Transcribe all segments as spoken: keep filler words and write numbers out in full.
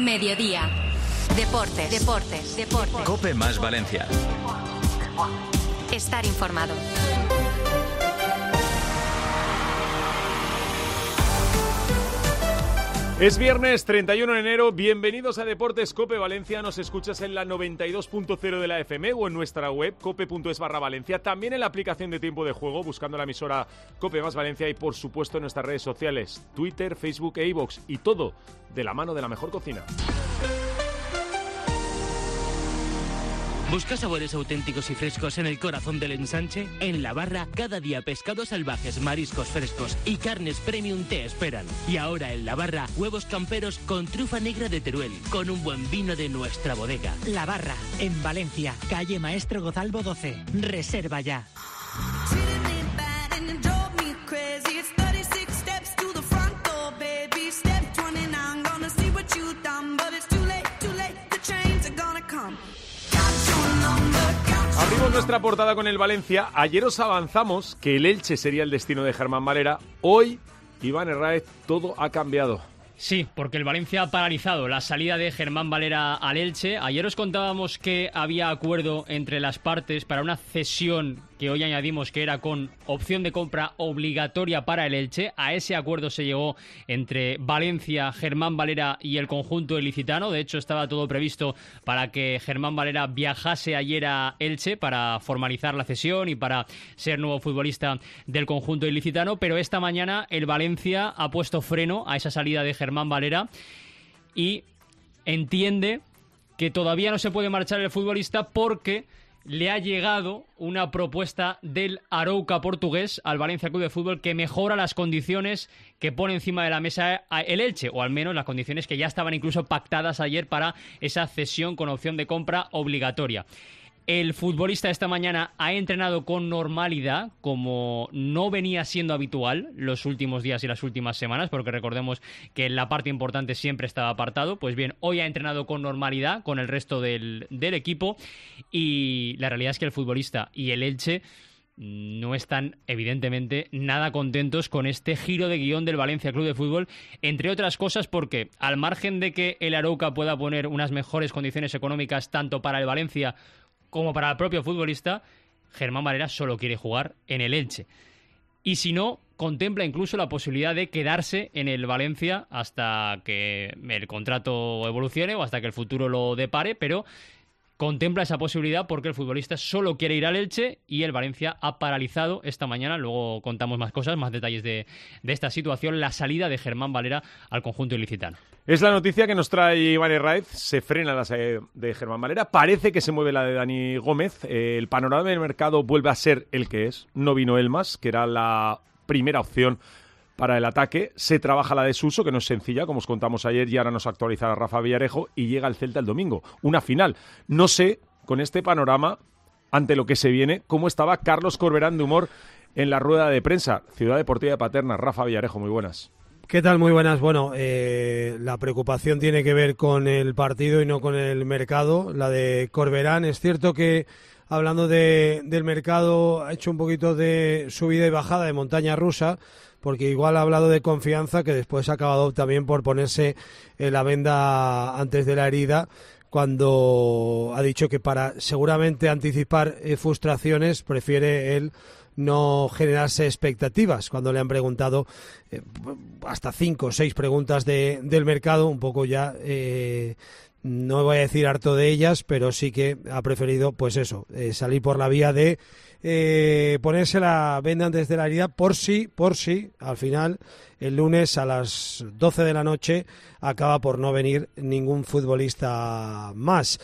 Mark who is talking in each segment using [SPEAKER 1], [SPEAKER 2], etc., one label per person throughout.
[SPEAKER 1] Mediodía. Deportes, deportes, deportes.
[SPEAKER 2] COPE más Valencia.
[SPEAKER 1] Estar informado.
[SPEAKER 3] Es viernes treinta y uno de enero, bienvenidos a Deportes COPE Valencia, nos escuchas en la noventa y dos punto cero de la F M o en nuestra web cope punto es barra Valencia, también en la aplicación de Tiempo de Juego, buscando la emisora COPE más Valencia y por supuesto en nuestras redes sociales, Twitter, Facebook e iVoox, y todo de la mano de la mejor cocina.
[SPEAKER 4] ¿Busca sabores auténticos y frescos en el corazón del ensanche? En La Barra, cada día pescados salvajes, mariscos frescos y carnes premium te esperan. Y ahora en La Barra, huevos camperos con trufa negra de Teruel, con un buen vino de nuestra bodega.
[SPEAKER 5] La Barra, en Valencia, calle Maestro Gozalbo doce. Reserva ya.
[SPEAKER 3] Abrimos nuestra portada con el Valencia. Ayer os avanzamos que el Elche sería el destino de Germán Valera. Hoy, Iván Herráez, todo ha cambiado.
[SPEAKER 6] Sí, porque el Valencia ha paralizado la salida de Germán Valera al Elche. Ayer os contábamos que había acuerdo entre las partes para una cesión que hoy añadimos que era con opción de compra obligatoria para el Elche. A ese acuerdo se llegó entre Valencia, Germán Valera y el conjunto ilicitano. De hecho, estaba todo previsto para que Germán Valera viajase ayer a Elche para formalizar la cesión y para ser nuevo futbolista del conjunto ilicitano. Pero esta mañana el Valencia ha puesto freno a esa salida de Germán Valera y entiende que todavía no se puede marchar el futbolista porque le ha llegado una propuesta del Arouca portugués al Valencia Club de Fútbol que mejora las condiciones que pone encima de la mesa el Elche, o al menos las condiciones que ya estaban incluso pactadas ayer para esa cesión con opción de compra obligatoria. El futbolista esta mañana ha entrenado con normalidad, como no venía siendo habitual los últimos días y las últimas semanas, porque recordemos que la parte importante siempre estaba apartado. Pues bien, hoy ha entrenado con normalidad con el resto del, del equipo y la realidad es que el futbolista y el Elche no están, evidentemente, nada contentos con este giro de guión del Valencia Club de Fútbol, entre otras cosas porque, al margen de que el Arouca pueda poner unas mejores condiciones económicas tanto para el Valencia como para el propio futbolista, Germán Valera solo quiere jugar en el Elche. Y si no, contempla incluso la posibilidad de quedarse en el Valencia hasta que el contrato evolucione o hasta que el futuro lo depare, pero contempla esa posibilidad porque el futbolista solo quiere ir al Elche y el Valencia ha paralizado esta mañana, luego contamos más cosas, más detalles de, de esta situación, la salida de Germán Valera al conjunto ilicitano.
[SPEAKER 3] Es la noticia que nos trae Iván Herráez. Se frena la salida de Germán Valera. Parece que se mueve la de Dani Gómez. Eh, el panorama del mercado vuelve a ser el que es. No vino Elmas, que era la primera opción para el ataque. Se trabaja la de Suso, que no es sencilla, como os contamos ayer, y ahora nos actualizará Rafa Villarejo, y llega el Celta el domingo. Una final. No sé, con este panorama, ante lo que se viene, cómo estaba Carlos Corberán de humor en la rueda de prensa. Ciudad Deportiva de Paterna. Rafa Villarejo, muy buenas.
[SPEAKER 7] ¿Qué tal? Muy buenas. Bueno, eh, la preocupación tiene que ver con el partido y no con el mercado. La de Corberán, es cierto que hablando de, del mercado ha hecho un poquito de subida y bajada, de montaña rusa, porque igual ha hablado de confianza, que después ha acabado también por ponerse eh, la venda antes de la herida, cuando ha dicho que para seguramente anticipar eh, frustraciones prefiere él no generarse expectativas. Cuando le han preguntado eh, hasta cinco o seis preguntas de, del mercado, un poco ya, eh, no voy a decir harto de ellas, pero sí que ha preferido, pues eso, eh, salir por la vía de eh, ponerse la venda antes de la herida, por si, por si, al final, el lunes a las doce de la noche acaba por no venir ningún futbolista más.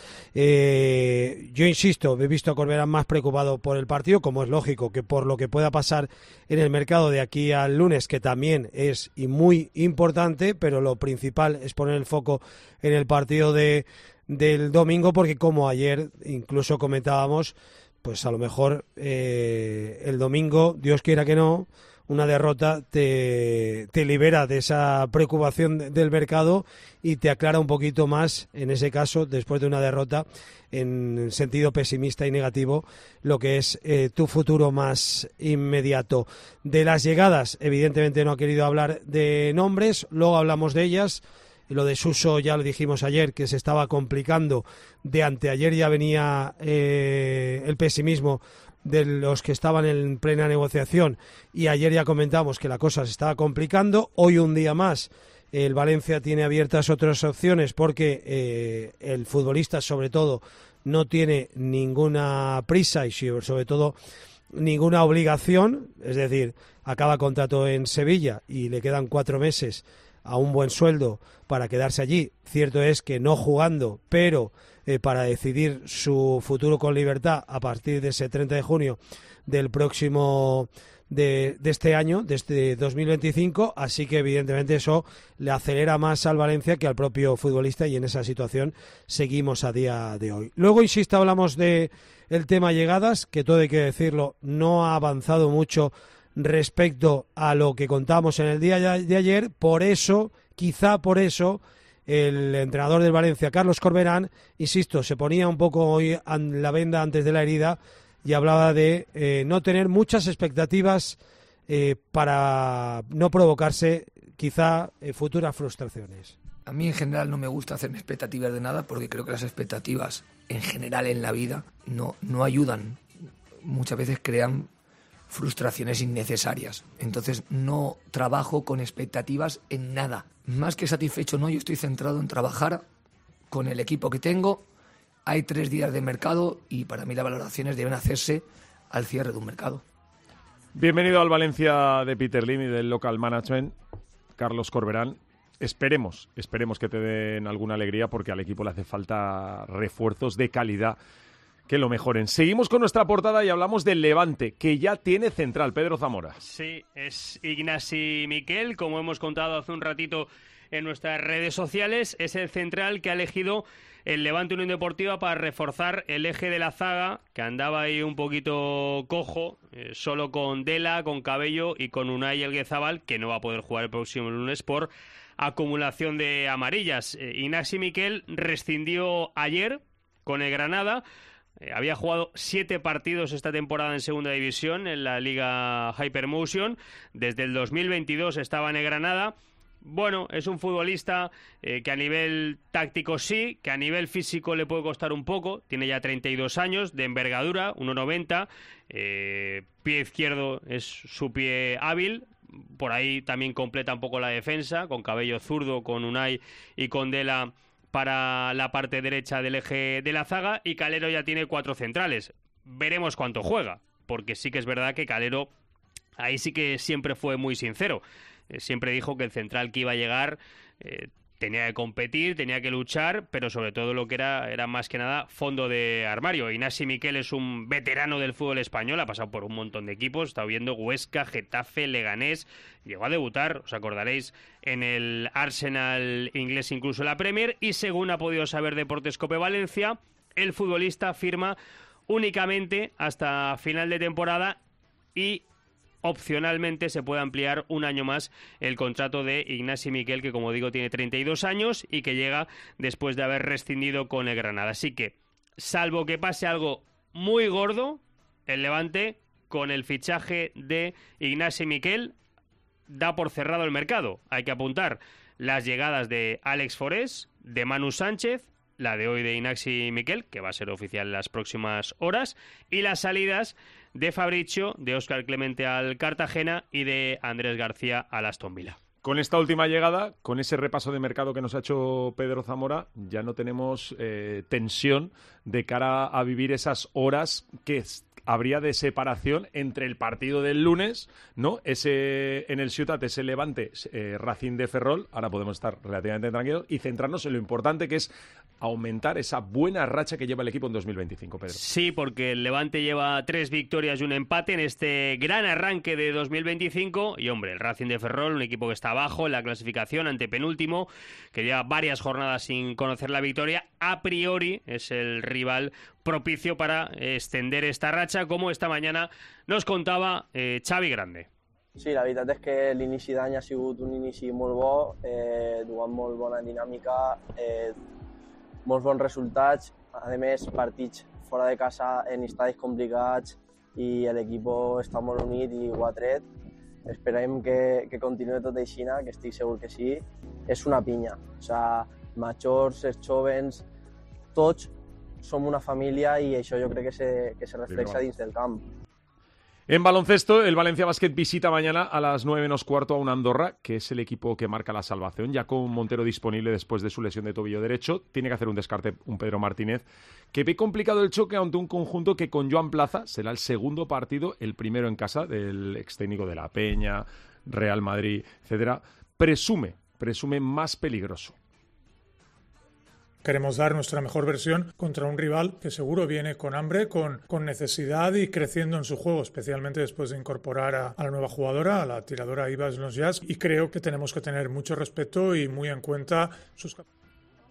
[SPEAKER 7] Eh, yo insisto, he visto a Corberán más preocupado por el partido, como es lógico, que por lo que pueda pasar en el mercado de aquí al lunes, que también es y muy importante, pero lo principal es poner el foco en el partido de del domingo, porque como ayer incluso comentábamos, pues a lo mejor eh, el domingo, Dios quiera que no, una derrota te, te libera de esa preocupación de, del mercado y te aclara un poquito más, en ese caso, después de una derrota, en sentido pesimista y negativo, lo que es eh, tu futuro más inmediato. De las llegadas, evidentemente no ha querido hablar de nombres, luego hablamos de ellas. Lo de Suso ya lo dijimos ayer, que se estaba complicando. De anteayer ya venía eh, el pesimismo de los que estaban en plena negociación, y ayer ya comentamos que la cosa se estaba complicando. Hoy un día más el Valencia tiene abiertas otras opciones porque eh, el futbolista sobre todo no tiene ninguna prisa y sobre todo ninguna obligación, es decir, acaba contrato en Sevilla y le quedan cuatro meses a un buen sueldo para quedarse allí. Cierto es que no jugando, pero eh, para decidir su futuro con libertad a partir de ese treinta de junio del próximo de, de este año, de este dos mil veinticinco, así que evidentemente eso le acelera más al Valencia que al propio futbolista, y en esa situación seguimos a día de hoy. Luego, insisto, hablamos de el tema llegadas, que todo hay que decirlo, no ha avanzado mucho respecto a lo que contábamos en el día de ayer. Por eso, quizá por eso, el entrenador del Valencia, Carlos Corberán, insisto, se ponía un poco hoy la venda antes de la herida y hablaba de eh, no tener muchas expectativas eh, para no provocarse quizá eh, futuras frustraciones.
[SPEAKER 2] A mí en general no me gusta hacerme expectativas de nada, porque creo que las expectativas en general en la vida no, no ayudan. Muchas veces crean frustraciones innecesarias. Entonces no trabajo con expectativas en nada. Más que satisfecho no, yo estoy centrado en trabajar con el equipo que tengo. Hay tres días de mercado y para mí las valoraciones deben hacerse al cierre de un mercado.
[SPEAKER 3] Bienvenido al Valencia de Peter Lim y del Local Management, Carlos Corberán. Esperemos, esperemos que te den alguna alegría, porque al equipo le hace falta refuerzos de calidad que lo mejoren. Seguimos con nuestra portada y hablamos del Levante, que ya tiene central, Pedro Zamora.
[SPEAKER 8] Sí, es Ignasi Miquel, como hemos contado hace un ratito en nuestras redes sociales, es el central que ha elegido el Levante Unión Deportiva para reforzar el eje de la zaga, que andaba ahí un poquito cojo, eh, solo con Dela, con Cabello y con Unai Elguezabal, que no va a poder jugar el próximo lunes por acumulación de amarillas. Eh, Ignasi Miquel rescindió ayer con el Granada. Eh, había jugado siete partidos esta temporada en segunda división en la Liga Hypermotion. Desde el dos mil veintidós estaba en el Granada. Bueno, es un futbolista eh, que a nivel táctico sí, que a nivel físico le puede costar un poco. Tiene ya treinta y dos años, de envergadura, uno noventa. Eh, pie izquierdo es su pie hábil. Por ahí también completa un poco la defensa, con Cabello zurdo, con Unai y con Dela para la parte derecha del eje de la zaga, y Calero ya tiene cuatro centrales. Veremos cuánto juega, porque sí que es verdad que Calero ahí sí que siempre fue muy sincero. Eh, siempre dijo que el central que iba a llegar eh, tenía que competir, tenía que luchar, pero sobre todo lo que era era más que nada fondo de armario. Ignasi Miquel es un veterano del fútbol español, ha pasado por un montón de equipos, está viendo Huesca, Getafe, Leganés, llegó a debutar, os acordaréis, en el Arsenal inglés, incluso en la Premier, y según ha podido saber Deportes Cope Valencia, el futbolista firma únicamente hasta final de temporada y opcionalmente se puede ampliar un año más el contrato de Ignasi Miquel, que como digo tiene treinta y dos años y que llega después de haber rescindido con el Granada. Así que, salvo que pase algo muy gordo, el Levante, con el fichaje de Ignasi Miquel, da por cerrado el mercado. Hay que apuntar las llegadas de Alex Forés, de Manu Sánchez, la de hoy de Ignasi Miquel, que va a ser oficial en las próximas horas, y las salidas de Fabricio, de Óscar Clemente al Cartagena y de Andrés García al Aston Villa.
[SPEAKER 3] Con esta última llegada, con ese repaso de mercado que nos ha hecho Pedro Zamora, ya no tenemos eh, tensión de cara a vivir esas horas que habría de separación entre el partido del lunes, ¿no? Ese en el Ciutat, ese Levante eh, Racing de Ferrol. Ahora podemos estar relativamente tranquilos y centrarnos en lo importante que es aumentar esa buena racha que lleva el equipo en dos mil veinticinco, Pedro.
[SPEAKER 8] Sí, porque el Levante lleva tres victorias y un empate en este gran arranque de dos mil veinticinco. Y hombre, el Racing de Ferrol, un equipo que está abajo en la clasificación, antepenúltimo, que lleva varias jornadas sin conocer la victoria, a priori es el rival propicio para extender esta racha, como esta mañana nos contaba eh, Xavi Grande.
[SPEAKER 9] Sí, la veritat és que l'inici d'any ha sigut un inici molt bo, eh, duant molt bona dinàmica, eh, molts bons resultats, a més partits fora de casa en estadis complicats i l'equip està molt unit i ho ha tret. esperem que, que continuï tot així, que estic segur que sí. És una pinya, o sea, majors, els jóvens, tots som una família i això jo crec que se, que se reflexa dins del camp.
[SPEAKER 3] En baloncesto, el Valencia Basket visita mañana a las nueve menos cuarto a un Andorra, que es el equipo que marca la salvación, ya con Montero disponible después de su lesión de tobillo derecho. Tiene que hacer un descarte un Pedro Martínez, que ve complicado el choque ante un conjunto que con Joan Plaza será el segundo partido, el primero en casa del ex técnico de La Peña, Real Madrid, etcétera. Presume, presume más peligroso.
[SPEAKER 10] Queremos dar nuestra mejor versión contra un rival que seguro viene con hambre, con, con necesidad y creciendo en su juego, especialmente después de incorporar a, a la nueva jugadora, a la tiradora Iva Slonjás, y creo que tenemos que tener mucho respeto y muy en cuenta sus capacidades.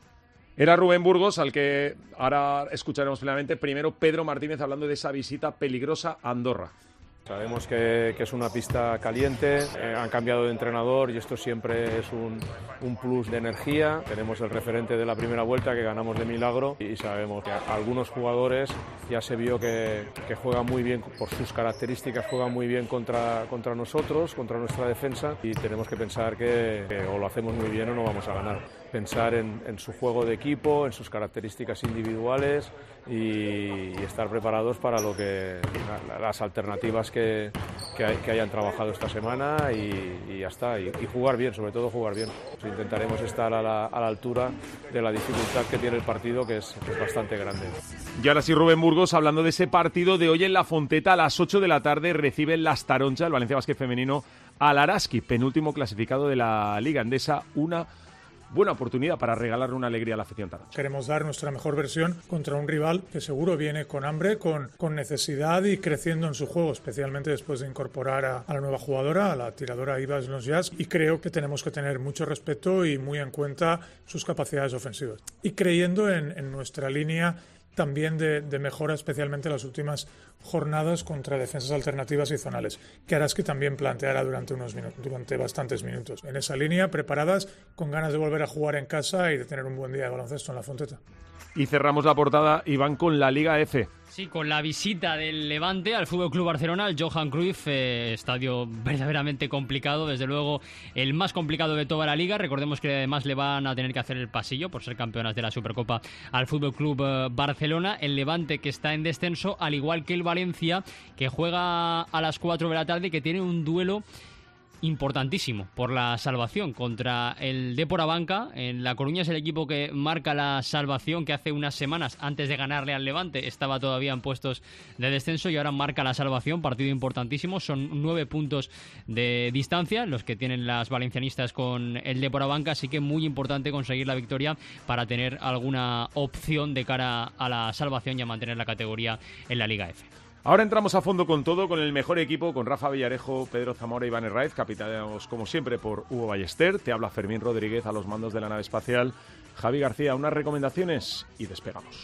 [SPEAKER 3] Era Rubén Burgos, al que ahora escucharemos plenamente. Primero, Pedro Martínez hablando de esa visita peligrosa a Andorra.
[SPEAKER 11] Sabemos que, que es una pista caliente, eh, han cambiado de entrenador y esto siempre es un, un plus de energía. Tenemos el referente de la primera vuelta que ganamos de milagro y sabemos que algunos jugadores ya se vio que, que juegan muy bien por sus características, juegan muy bien contra, contra nosotros, contra nuestra defensa y tenemos que pensar que, que o lo hacemos muy bien o no vamos a ganar. Pensar en, en su juego de equipo, en sus características individuales y, y estar preparados para lo que la, las alternativas que, que, hay, que hayan trabajado esta semana y, y ya está, y, y jugar bien, sobre todo jugar bien. Pues intentaremos estar a la, a la altura de la dificultad que tiene el partido, que es, que es bastante grande.
[SPEAKER 3] Y ahora sí, Rubén Burgos, hablando de ese partido de hoy en La Fonteta, a las ocho de la tarde reciben las Taroncha, el Valencia Basket femenino, al Araski, penúltimo clasificado de la Liga Endesa, una buena oportunidad para regalarle una alegría a la afición taroncha.
[SPEAKER 10] Queremos dar nuestra mejor versión contra un rival que seguro viene con hambre, con, con necesidad y creciendo en su juego, especialmente después de incorporar a, a la nueva jugadora, a la tiradora Iva Slonjás, y creo que tenemos que tener mucho respeto y muy en cuenta sus capacidades ofensivas. Y creyendo en, en nuestra línea también de, de mejora, especialmente en las últimas jornadas contra defensas alternativas y zonales, que Araski también planteará durante, unos minu- durante bastantes minutos. En esa línea, preparadas, con ganas de volver a jugar en casa y de tener un buen día de baloncesto en La Fonteta.
[SPEAKER 3] Y cerramos la portada, Iván, con la Liga F.
[SPEAKER 6] Sí, con la visita del Levante al F C Barcelona, al Johan Cruyff, eh, estadio verdaderamente complicado, desde luego el más complicado de toda la liga. Recordemos que además le van a tener que hacer el pasillo por ser campeonas de la Supercopa al F C Barcelona. El Levante, que está en descenso, al igual que el Valencia, que juega a las cuatro de la tarde y que tiene un duelo importantísimo por la salvación contra el Dépor Abanca. En La Coruña es el equipo que marca la salvación, que hace unas semanas, antes de ganarle al Levante, estaba todavía en puestos de descenso y ahora marca la salvación, partido importantísimo. Son nueve puntos de distancia los que tienen las valencianistas con el Dépor Abanca, así que muy importante conseguir la victoria para tener alguna opción de cara a la salvación y a mantener la categoría en la Liga F.
[SPEAKER 3] Ahora entramos a fondo con todo, con el mejor equipo, con Rafa Villarejo, Pedro Zamora y Iván Herraiz, capitaneados como siempre por Hugo Ballester. Te habla Fermín Rodríguez a los mandos de la nave espacial. Javi García, unas recomendaciones y despegamos.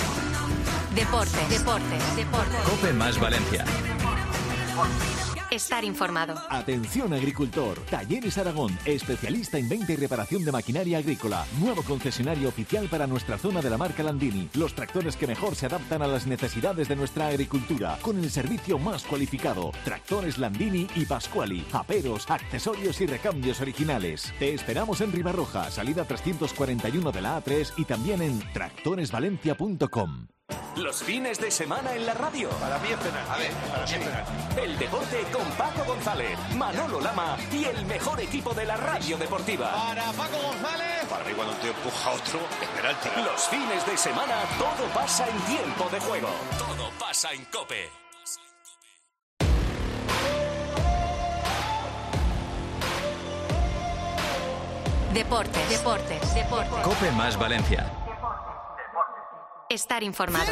[SPEAKER 1] Deportes, deportes, deportes.
[SPEAKER 12] COPE más Valencia.
[SPEAKER 1] Estar informado.
[SPEAKER 12] Atención agricultor. Talleres Aragón, especialista en venta y reparación de maquinaria agrícola. Nuevo concesionario oficial para nuestra zona de la marca Landini. Los tractores que mejor se adaptan a las necesidades de nuestra agricultura. Con el servicio más cualificado. Tractores Landini y Pascuali. Aperos, accesorios y recambios originales. Te esperamos en Ribarroja, salida trescientos cuarenta y uno de la A tres y también en tractores valencia punto com.
[SPEAKER 13] Los fines de semana en la radio.
[SPEAKER 14] Para mí es penal. A ver, para mí es penal.
[SPEAKER 13] El deporte con Paco González, Manolo Lama y el mejor equipo de la radio deportiva.
[SPEAKER 14] Para Paco González. Para mí cuando un tío empuja a otro, es penalti.
[SPEAKER 13] Los fines de semana todo pasa en tiempo de juego. Todo pasa en COPE.
[SPEAKER 1] Deportes, deportes, deportes.
[SPEAKER 12] COPE más Valencia.
[SPEAKER 1] Estar informado.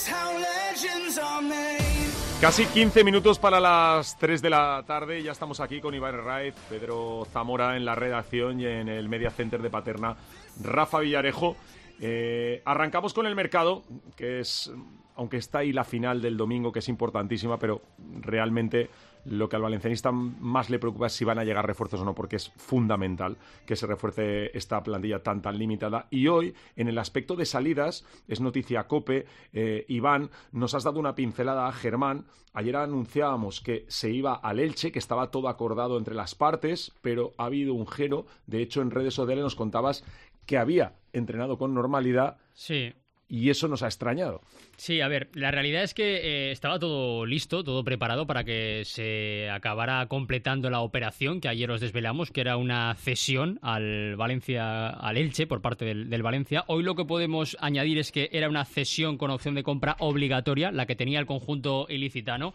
[SPEAKER 3] Casi quince minutos para las tres de la tarde. Ya estamos aquí con Iván Herraiz, Pedro Zamora en la redacción y en el Media Center de Paterna, Rafa Villarejo. Eh, arrancamos con el mercado, que es, aunque está ahí la final del domingo, que es importantísima, pero realmente lo que al valencianista más le preocupa es si van a llegar refuerzos o no, porque es fundamental que se refuerce esta plantilla tan tan limitada. Y hoy, en el aspecto de salidas, es noticia COPE, eh, Iván, nos has dado una pincelada a Germán. Ayer anunciábamos que se iba al Elche, que estaba todo acordado entre las partes, pero ha habido un giro. De hecho, en redes sociales nos contabas que había entrenado con normalidad.
[SPEAKER 6] Sí.
[SPEAKER 3] Y eso nos ha extrañado.
[SPEAKER 6] Sí, a ver, la realidad es que eh, estaba todo listo, todo preparado para que se acabara completando la operación que ayer os desvelamos, que era una cesión al Valencia, al Elche por parte del, del Valencia. Hoy lo que podemos añadir es que era una cesión con opción de compra obligatoria, la que tenía el conjunto ilicitano,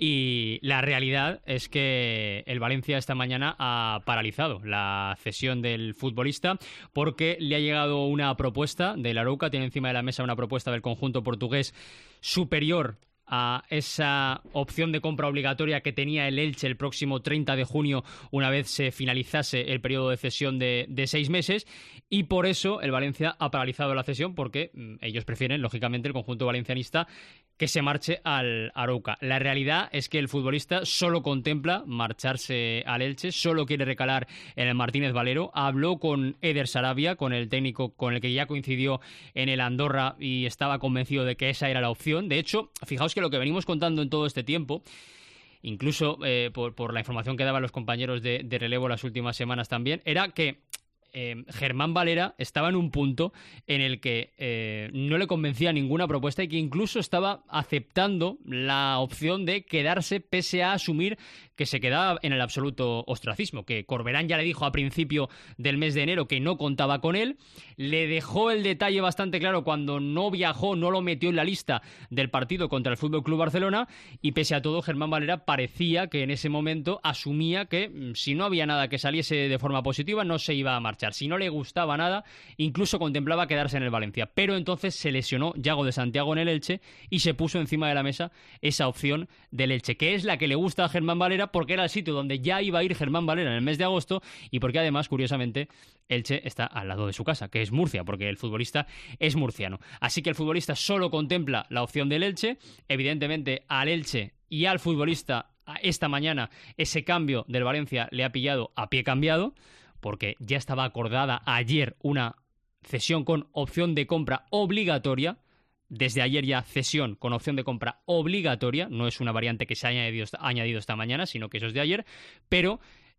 [SPEAKER 6] y la realidad es que el Valencia esta mañana ha paralizado la cesión del futbolista porque le ha llegado una propuesta del Arouca, tiene encima de la mesa una propuesta del conjunto portugués superior a esa opción de compra obligatoria que tenía el Elche el próximo treinta de junio, una vez se finalizase el periodo de cesión de, de seis meses, y por eso el Valencia ha paralizado la cesión, porque mm, ellos prefieren, lógicamente, el conjunto valencianista, que se marche al Arouca. La realidad es que el futbolista solo contempla marcharse al Elche, solo quiere recalar en el Martínez Valero. Habló con Eder Sarabia, con el técnico con el que ya coincidió en el Andorra, y estaba convencido de que esa era la opción. De hecho, fijaos que lo que venimos contando en todo este tiempo, incluso eh, por, por la información que daban los compañeros de, de relevo las últimas semanas también, era que Eh, Germán Valera estaba en un punto en el que eh, no le convencía ninguna propuesta y que incluso estaba aceptando la opción de quedarse pese a asumir que se quedaba en el absoluto ostracismo, que Corberán ya le dijo a principio del mes de enero que no contaba con él, le dejó el detalle bastante claro cuando no viajó, no lo metió en la lista del partido contra el F C Barcelona, y pese a todo Germán Valera parecía que en ese momento asumía que si no había nada que saliese de forma positiva no se iba a marchar. Si no le gustaba nada, incluso contemplaba quedarse en el Valencia. Pero entonces se lesionó Yago de Santiago en el Elche y se puso encima de la mesa esa opción del Elche, que es la que le gusta a Germán Valera porque era el sitio donde ya iba a ir Germán Valera en el mes de agosto, y porque además, curiosamente, Elche está al lado de su casa, que es Murcia, porque el futbolista es murciano. Así que el futbolista solo contempla la opción del Elche. Evidentemente, al Elche y al futbolista esta mañana ese cambio del Valencia le ha pillado a pie cambiado, porque ya estaba acordada ayer una cesión con opción de compra obligatoria. Desde ayer ya cesión con opción de compra obligatoria. No es una variante que se haya añadido, añadido esta mañana, sino que eso es de ayer. Pero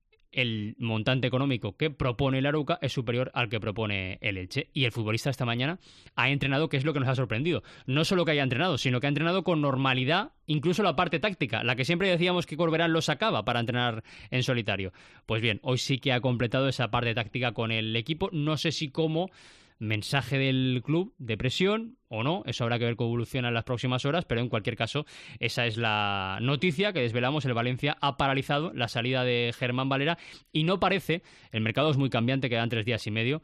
[SPEAKER 6] el montante económico que propone el Arouca es superior al que propone el Elche. Y el futbolista esta mañana ha entrenado, que es lo que nos ha sorprendido. No solo que haya entrenado, sino que ha entrenado con normalidad, incluso la parte táctica, la que siempre decíamos que Corberán lo sacaba para entrenar en solitario. Pues bien, hoy sí que ha completado esa parte táctica con el equipo. No sé si como mensaje del club de presión o no, eso habrá que ver cómo evoluciona en las próximas horas, pero en cualquier caso esa es la noticia que desvelamos. El Valencia ha paralizado la salida de Germán Valera y no parece, el mercado es muy cambiante, quedan tres días y medio,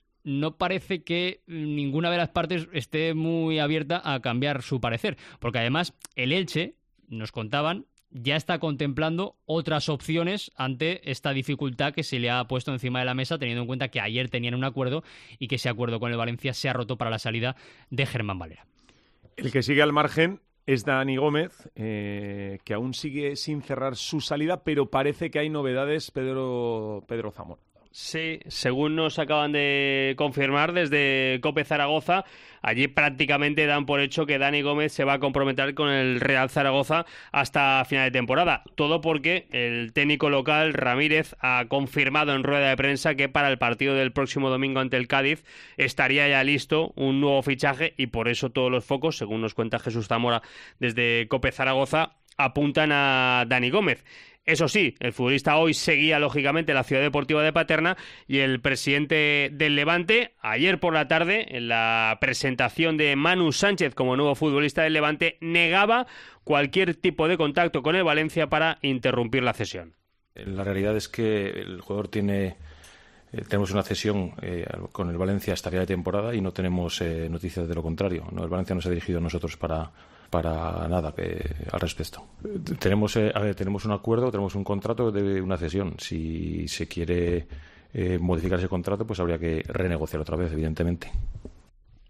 [SPEAKER 6] no parece que ninguna de las partes esté muy abierta a cambiar su parecer, porque además el Elche, nos contaban, ya está contemplando otras opciones ante esta dificultad que se le ha puesto encima de la mesa, teniendo en cuenta que ayer tenían un acuerdo y que ese acuerdo con el Valencia se ha roto para la salida de Germán Valera.
[SPEAKER 3] El que sigue al margen es Dani Gómez, eh, que aún sigue sin cerrar su salida, pero parece que hay novedades, Pedro, Pedro Zamora.
[SPEAKER 8] Sí, según nos acaban de confirmar desde COPE Zaragoza, allí prácticamente dan por hecho que Dani Gómez se va a comprometer con el Real Zaragoza hasta final de temporada. Todo porque el técnico local, Ramírez, ha confirmado en rueda de prensa que para el partido del próximo domingo ante el Cádiz estaría ya listo un nuevo fichaje, y por eso todos los focos, según nos cuenta Jesús Zamora desde COPE Zaragoza, apuntan a Dani Gómez. Eso sí, el futbolista hoy seguía lógicamente en la Ciudad Deportiva de Paterna, y el presidente del Levante, ayer por la tarde, en la presentación de Manu Sánchez como nuevo futbolista del Levante, negaba cualquier tipo de contacto con el Valencia para interrumpir la cesión.
[SPEAKER 15] La realidad es que el jugador tiene... Eh, tenemos una cesión eh, con el Valencia hasta final de temporada y no tenemos eh, noticias de lo contrario, ¿no? El Valencia no se ha dirigido a nosotros para... para nada que, al respecto. Tenemos, eh, a ver, tenemos un acuerdo, tenemos un contrato de una cesión. Si se quiere eh, modificar ese contrato, pues habría que renegociar otra vez, evidentemente.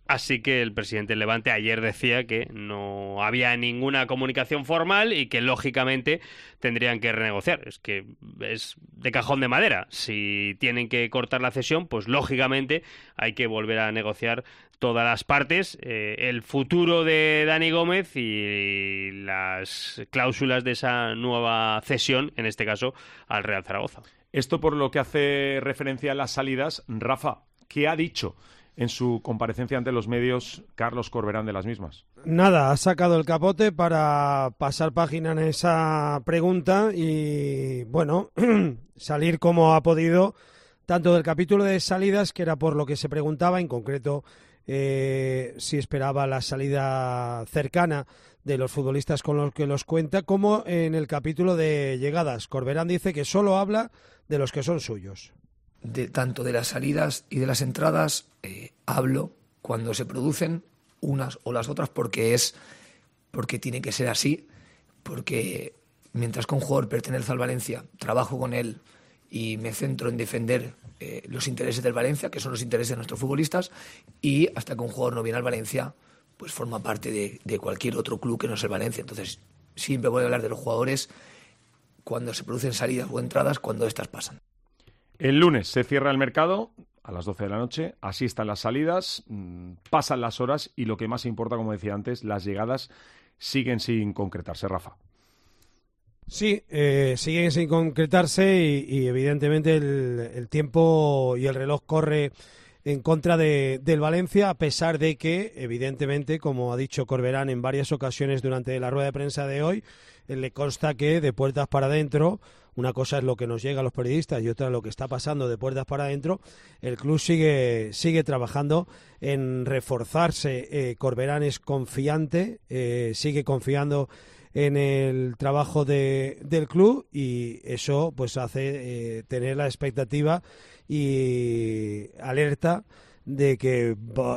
[SPEAKER 8] Así que el presidente del Levante ayer decía que no había ninguna comunicación formal y que lógicamente tendrían que renegociar. Es que es de cajón de madera. Si tienen que cortar la cesión, pues lógicamente hay que volver a negociar todas las partes, eh, el futuro de Dani Gómez y las cláusulas de esa nueva cesión, en este caso al Real Zaragoza.
[SPEAKER 3] Esto por lo que hace referencia a las salidas. Rafa, ¿qué ha dicho en su comparecencia ante los medios Carlos Corberán de las mismas?
[SPEAKER 7] Nada, ha sacado el capote para pasar página en esa pregunta y, bueno, salir como ha podido, tanto del capítulo de salidas, que era por lo que se preguntaba, en concreto eh, si esperaba la salida cercana de los futbolistas con los que los cuenta, como en el capítulo de llegadas. Corberán dice que solo habla de los que son suyos.
[SPEAKER 2] De, tanto de las salidas y de las entradas eh, hablo cuando se producen unas o las otras porque es porque tiene que ser así, porque mientras que un jugador pertenece al Valencia, trabajo con él y me centro en defender eh, los intereses del Valencia, que son los intereses de nuestros futbolistas, y hasta que un jugador no viene al Valencia, pues forma parte de, de cualquier otro club que no es el Valencia. Entonces siempre voy a hablar de los jugadores cuando se producen salidas o entradas, cuando estas pasan.
[SPEAKER 3] El lunes se cierra el mercado a las doce de la noche, así están las salidas, mmm, pasan las horas y lo que más importa, como decía antes, las llegadas siguen sin concretarse, Rafa.
[SPEAKER 7] Sí, eh, siguen sin concretarse y, y evidentemente el, el tiempo y el reloj corre en contra de, del Valencia, a pesar de que, evidentemente, como ha dicho Corberán en varias ocasiones durante la rueda de prensa de hoy, eh, le consta que de puertas para adentro, una cosa es lo que nos llega a los periodistas y otra es lo que está pasando de puertas para adentro, el club sigue, sigue trabajando en reforzarse. eh, Corberán es confiante, eh, sigue confiando en el trabajo de, del club y eso pues hace eh, tener la expectativa y alerta de que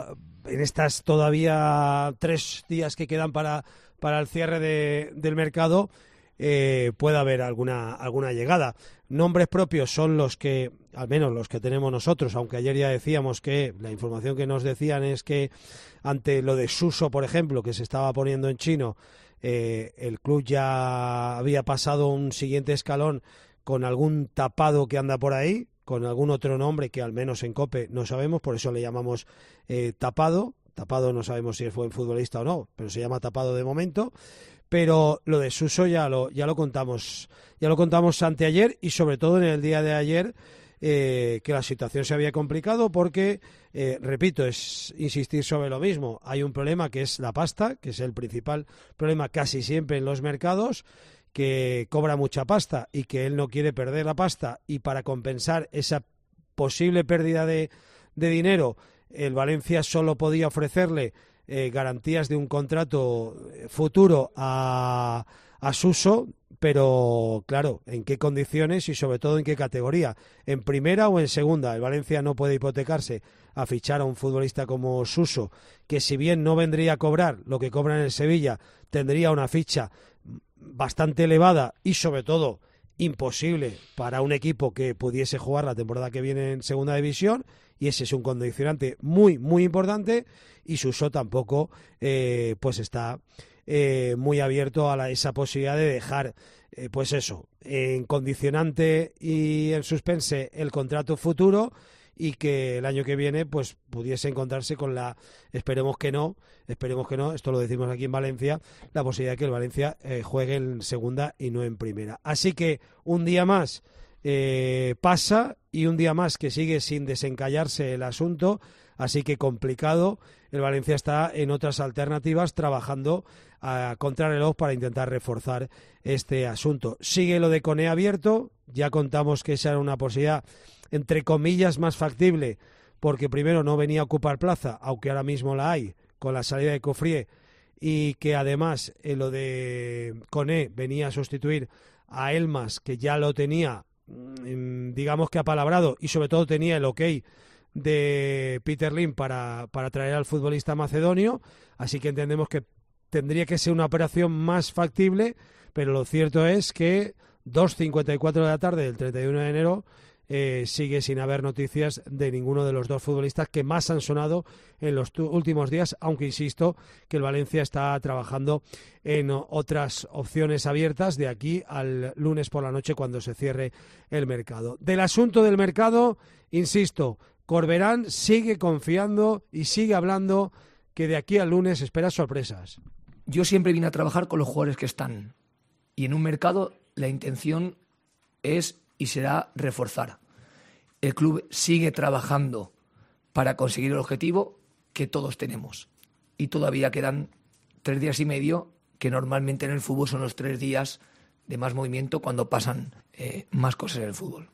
[SPEAKER 7] en estas todavía tres días que quedan para, para el cierre de, del mercado eh, pueda haber alguna, alguna llegada. Nombres propios son los que, al menos los que tenemos nosotros, aunque ayer ya decíamos que la información que nos decían es que ante lo de Suso, por ejemplo, que se estaba poniendo en chino, eh, el club ya había pasado un siguiente escalón con algún tapado que anda por ahí, con algún otro nombre que al menos en COPE no sabemos, por eso le llamamos eh, tapado. Tapado no sabemos si fue futbolista o no, pero se llama tapado de momento. Pero lo de Suso ya lo, ya lo contamos, ya lo contamos anteayer y sobre todo en el día de ayer, eh, que la situación se había complicado porque, eh, repito, es insistir sobre lo mismo. Hay un problema que es la pasta, que es el principal problema casi siempre en los mercados, que cobra mucha pasta y que él no quiere perder la pasta, y para compensar esa posible pérdida de, de dinero, el Valencia solo podía ofrecerle eh, garantías de un contrato futuro a, a Suso, pero claro, ¿en qué condiciones y sobre todo en qué categoría? ¿En primera o en segunda? El Valencia no puede hipotecarse a fichar a un futbolista como Suso, que si bien no vendría a cobrar lo que cobra en el Sevilla, tendría una ficha bastante elevada y sobre todo imposible para un equipo que pudiese jugar la temporada que viene en segunda división, y ese es un condicionante muy muy importante, y Suso tampoco eh, pues está eh, muy abierto a la, esa posibilidad de dejar eh, pues eso, en condicionante y en suspense el contrato futuro, y que el año que viene pues pudiese encontrarse con la, esperemos que no, esperemos que no, esto lo decimos aquí en Valencia, la posibilidad de que el Valencia eh, juegue en segunda y no en primera. Así que un día más eh, pasa y un día más que sigue sin desencallarse el asunto, así que complicado. El Valencia está en otras alternativas trabajando a contrarreloj para intentar reforzar este asunto. Sigue lo de Koné abierto, ya contamos que esa era una posibilidad entre comillas más factible, porque primero no venía a ocupar plaza, aunque ahora mismo la hay, con la salida de Cofré, y que además eh, lo de Koné venía a sustituir a Elmas, que ya lo tenía, digamos que apalabrado, y sobre todo tenía el ok de Peter Lim para, para traer al futbolista macedonio, así que entendemos que tendría que ser una operación más factible, pero lo cierto es que dos cincuenta y cuatro de la tarde del treinta y uno de enero eh, sigue sin haber noticias de ninguno de los dos futbolistas que más han sonado en los últimos días, aunque insisto que el Valencia está trabajando en otras opciones abiertas de aquí al lunes por la noche cuando se cierre el mercado. Del asunto del mercado, insisto, Corberán sigue confiando y sigue hablando que de aquí al lunes espera sorpresas.
[SPEAKER 2] Yo siempre vine a trabajar con los jugadores que están. Y en un mercado la intención es y será reforzar. El club sigue trabajando para conseguir el objetivo que todos tenemos. Y todavía quedan tres días y medio, que normalmente en el fútbol son los tres días de más movimiento cuando pasan eh, más cosas en el fútbol.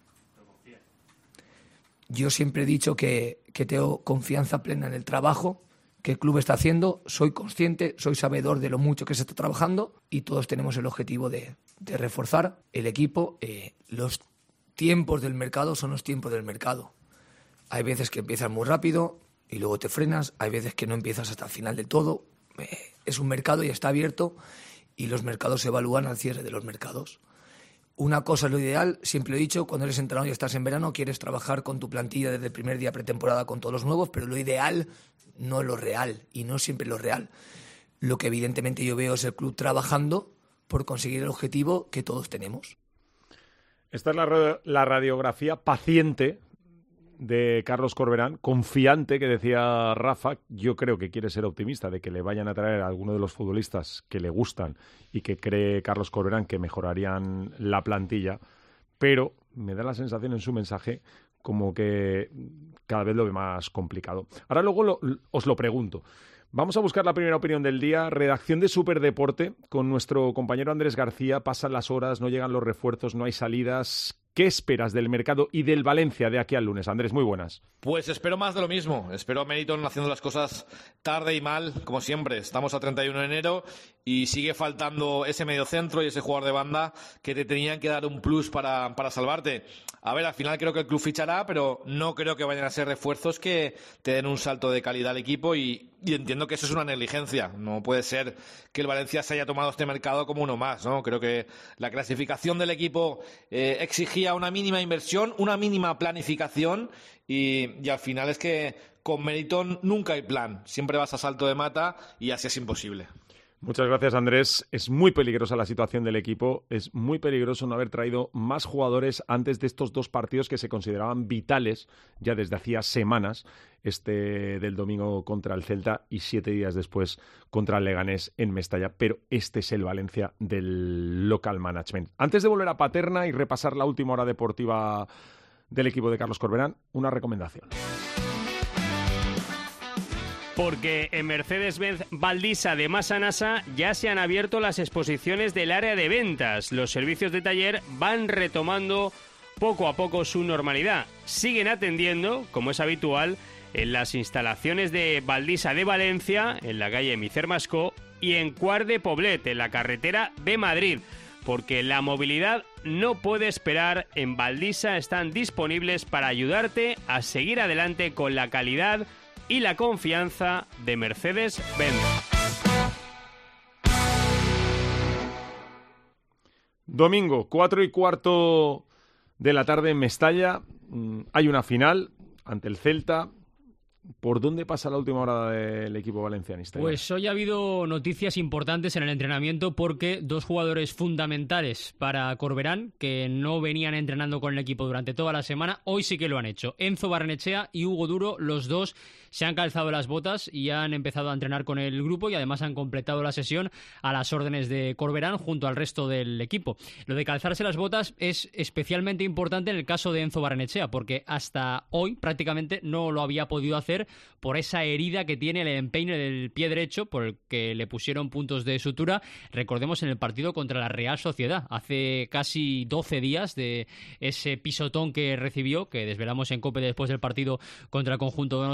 [SPEAKER 2] Yo siempre he dicho que, que tengo confianza plena en el trabajo que el club está haciendo, soy consciente, soy sabedor de lo mucho que se está trabajando y todos tenemos el objetivo de, de reforzar el equipo. Eh, los tiempos del mercado son los tiempos del mercado. Hay veces que empiezas muy rápido y luego te frenas, hay veces que no empiezas hasta el final del todo. Eh, es un mercado y está abierto y los mercados se evalúan al cierre de los mercados. Una cosa es lo ideal, siempre lo he dicho, cuando eres entrenador y estás en verano quieres trabajar con tu plantilla desde el primer día pretemporada con todos los nuevos, pero lo ideal no es lo real y no siempre es lo real. Lo que evidentemente yo veo es el club trabajando por conseguir el objetivo que todos tenemos.
[SPEAKER 3] Esta es la, la radiografía paciente de Carlos Corberán, confiante, que decía Rafa. Yo creo que quiere ser optimista de que le vayan a traer a alguno de los futbolistas que le gustan y que cree Carlos Corberán que mejorarían la plantilla, pero me da la sensación en su mensaje como que cada vez lo ve más complicado. Ahora luego lo, os lo pregunto. Vamos a buscar la primera opinión del día. Redacción de Superdeporte con nuestro compañero Andrés García. Pasan las horas, no llegan los refuerzos, no hay salidas. ¿Qué esperas del mercado y del Valencia de aquí al lunes? Andrés, muy buenas.
[SPEAKER 16] Pues espero más de lo mismo. Espero a Meriton haciendo las cosas tarde y mal, como siempre. Estamos a treinta y uno de enero y sigue faltando ese mediocentro y ese jugador de banda que te tenían que dar un plus para, para salvarte. A ver, al final creo que el club fichará, pero no creo que vayan a ser refuerzos que te den un salto de calidad al equipo y, y entiendo que eso es una negligencia. No puede ser que el Valencia se haya tomado este mercado como uno más, ¿no? Creo que la clasificación del equipo eh, exigía una mínima inversión, una mínima planificación y, y al final es que con Meriton nunca hay plan. Siempre vas a salto de mata y así es imposible.
[SPEAKER 3] Muchas gracias, Andrés. Es muy peligrosa la situación del equipo. Es muy peligroso no haber traído más jugadores antes de estos dos partidos que se consideraban vitales ya desde hacía semanas. Este del domingo contra el Celta y siete días después contra el Leganés en Mestalla. Pero este es el Valencia del local management. Antes de volver a Paterna y repasar la última hora deportiva del equipo de Carlos Corberán, una recomendación.
[SPEAKER 8] Porque en Mercedes-Benz Valdisa de Masanasa ya se han abierto las exposiciones del área de ventas. Los servicios de taller van retomando poco a poco su normalidad. Siguen atendiendo, como es habitual, en las instalaciones de Valdisa de Valencia, en la calle Micer Mascó, y en Quart de Poblet, en la carretera de Madrid. Porque la movilidad no puede esperar. En Valdisa están disponibles para ayudarte a seguir adelante con la calidad y la confianza de Mercedes-Benz.
[SPEAKER 3] Domingo, cuatro y cuarto de la tarde en Mestalla. Hay una final ante el Celta. ¿Por dónde pasa la última hora del equipo valencianista?
[SPEAKER 6] Pues hoy ha habido noticias importantes en el entrenamiento porque dos jugadores fundamentales para Corberán, que no venían entrenando con el equipo durante toda la semana, hoy sí que lo han hecho. Enzo Barrenechea y Hugo Duro, los dos se han calzado las botas y han empezado a entrenar con el grupo y además han completado la sesión a las órdenes de Corberán junto al resto del equipo. Lo de calzarse las botas es especialmente importante en el caso de Enzo Barrenechea porque hasta hoy prácticamente no lo había podido hacer por esa herida que tiene el empeine del pie derecho por el que le pusieron puntos de sutura, recordemos, en el partido contra la Real Sociedad hace casi doce días de ese pisotón que recibió, que desvelamos en COPE después del partido contra el conjunto donostiarra,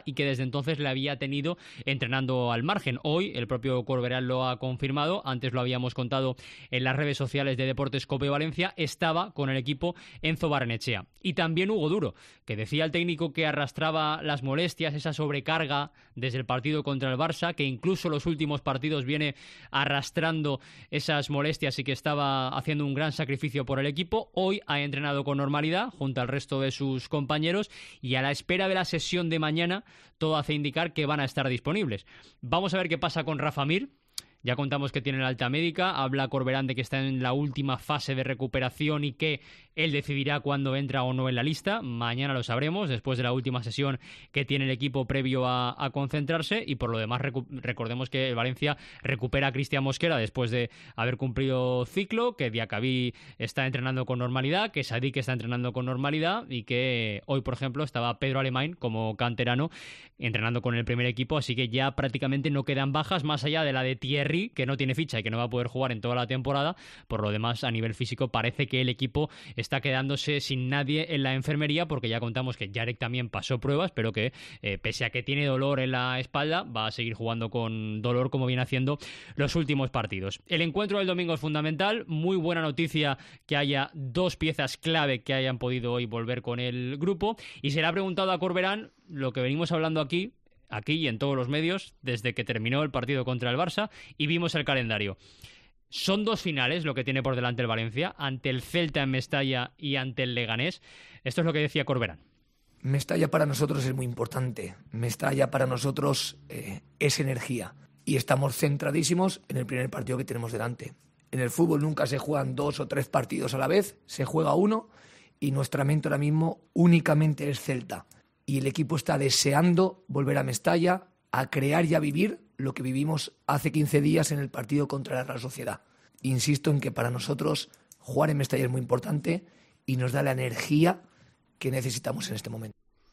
[SPEAKER 6] y que desde entonces le había tenido entrenando al margen. Hoy el propio Corberán lo ha confirmado, antes lo habíamos contado en las redes sociales de Deportes Cope Valencia, estaba con el equipo Enzo Barrenechea. Y también Hugo Duro, que decía el técnico que arrastraba las molestias, esa sobrecarga desde el partido contra el Barça, que incluso los últimos partidos viene arrastrando esas molestias y que estaba haciendo un gran sacrificio por el equipo. Hoy ha entrenado con normalidad junto al resto de sus compañeros y a la espera de la sesión de mañana todo hace indicar que van a estar disponibles. Vamos a ver qué pasa con Rafa Mir. Ya contamos que tiene la alta médica, habla Corberán de que está en la última fase de recuperación y que él decidirá cuándo entra o no en la lista. Mañana lo sabremos, después de la última sesión que tiene el equipo previo a, a concentrarse. Y por lo demás, recu- recordemos que el Valencia recupera a Cristian Mosquera después de haber cumplido ciclo, que Diacabí está entrenando con normalidad, que Sadik está entrenando con normalidad y que hoy, por ejemplo, estaba Pedro Alemán como canterano entrenando con el primer equipo. Así que ya prácticamente no quedan bajas, más allá de la de Thierry, que no tiene ficha y que no va a poder jugar en toda la temporada. Por lo demás, a nivel físico, parece que el equipo está quedándose sin nadie en la enfermería, porque ya contamos que Jarek también pasó pruebas, pero que eh, pese a que tiene dolor en la espalda, va a seguir jugando con dolor como viene haciendo los últimos partidos. El encuentro del domingo es fundamental. Muy buena noticia que haya dos piezas clave que hayan podido hoy volver con el grupo, y se le ha preguntado a Corberán lo que venimos hablando aquí aquí y en todos los medios desde que terminó el partido contra el Barça y vimos el calendario. Son dos finales lo que tiene por delante el Valencia, ante el Celta en Mestalla y ante el Leganés. Esto es lo que decía Corberán.
[SPEAKER 2] Mestalla para nosotros es muy importante. Mestalla para nosotros eh, es energía. Y estamos centradísimos en el primer partido que tenemos delante. En el fútbol nunca se juegan dos o tres partidos a la vez, se juega uno y nuestra mente ahora mismo únicamente es Celta. Y el equipo está deseando volver a Mestalla a crear y a vivir lo que vivimos hace quince días en el partido contra la Real Sociedad. Insisto en que para nosotros jugar en Mestalla es muy importante y nos da la energía que necesitamos en este momento.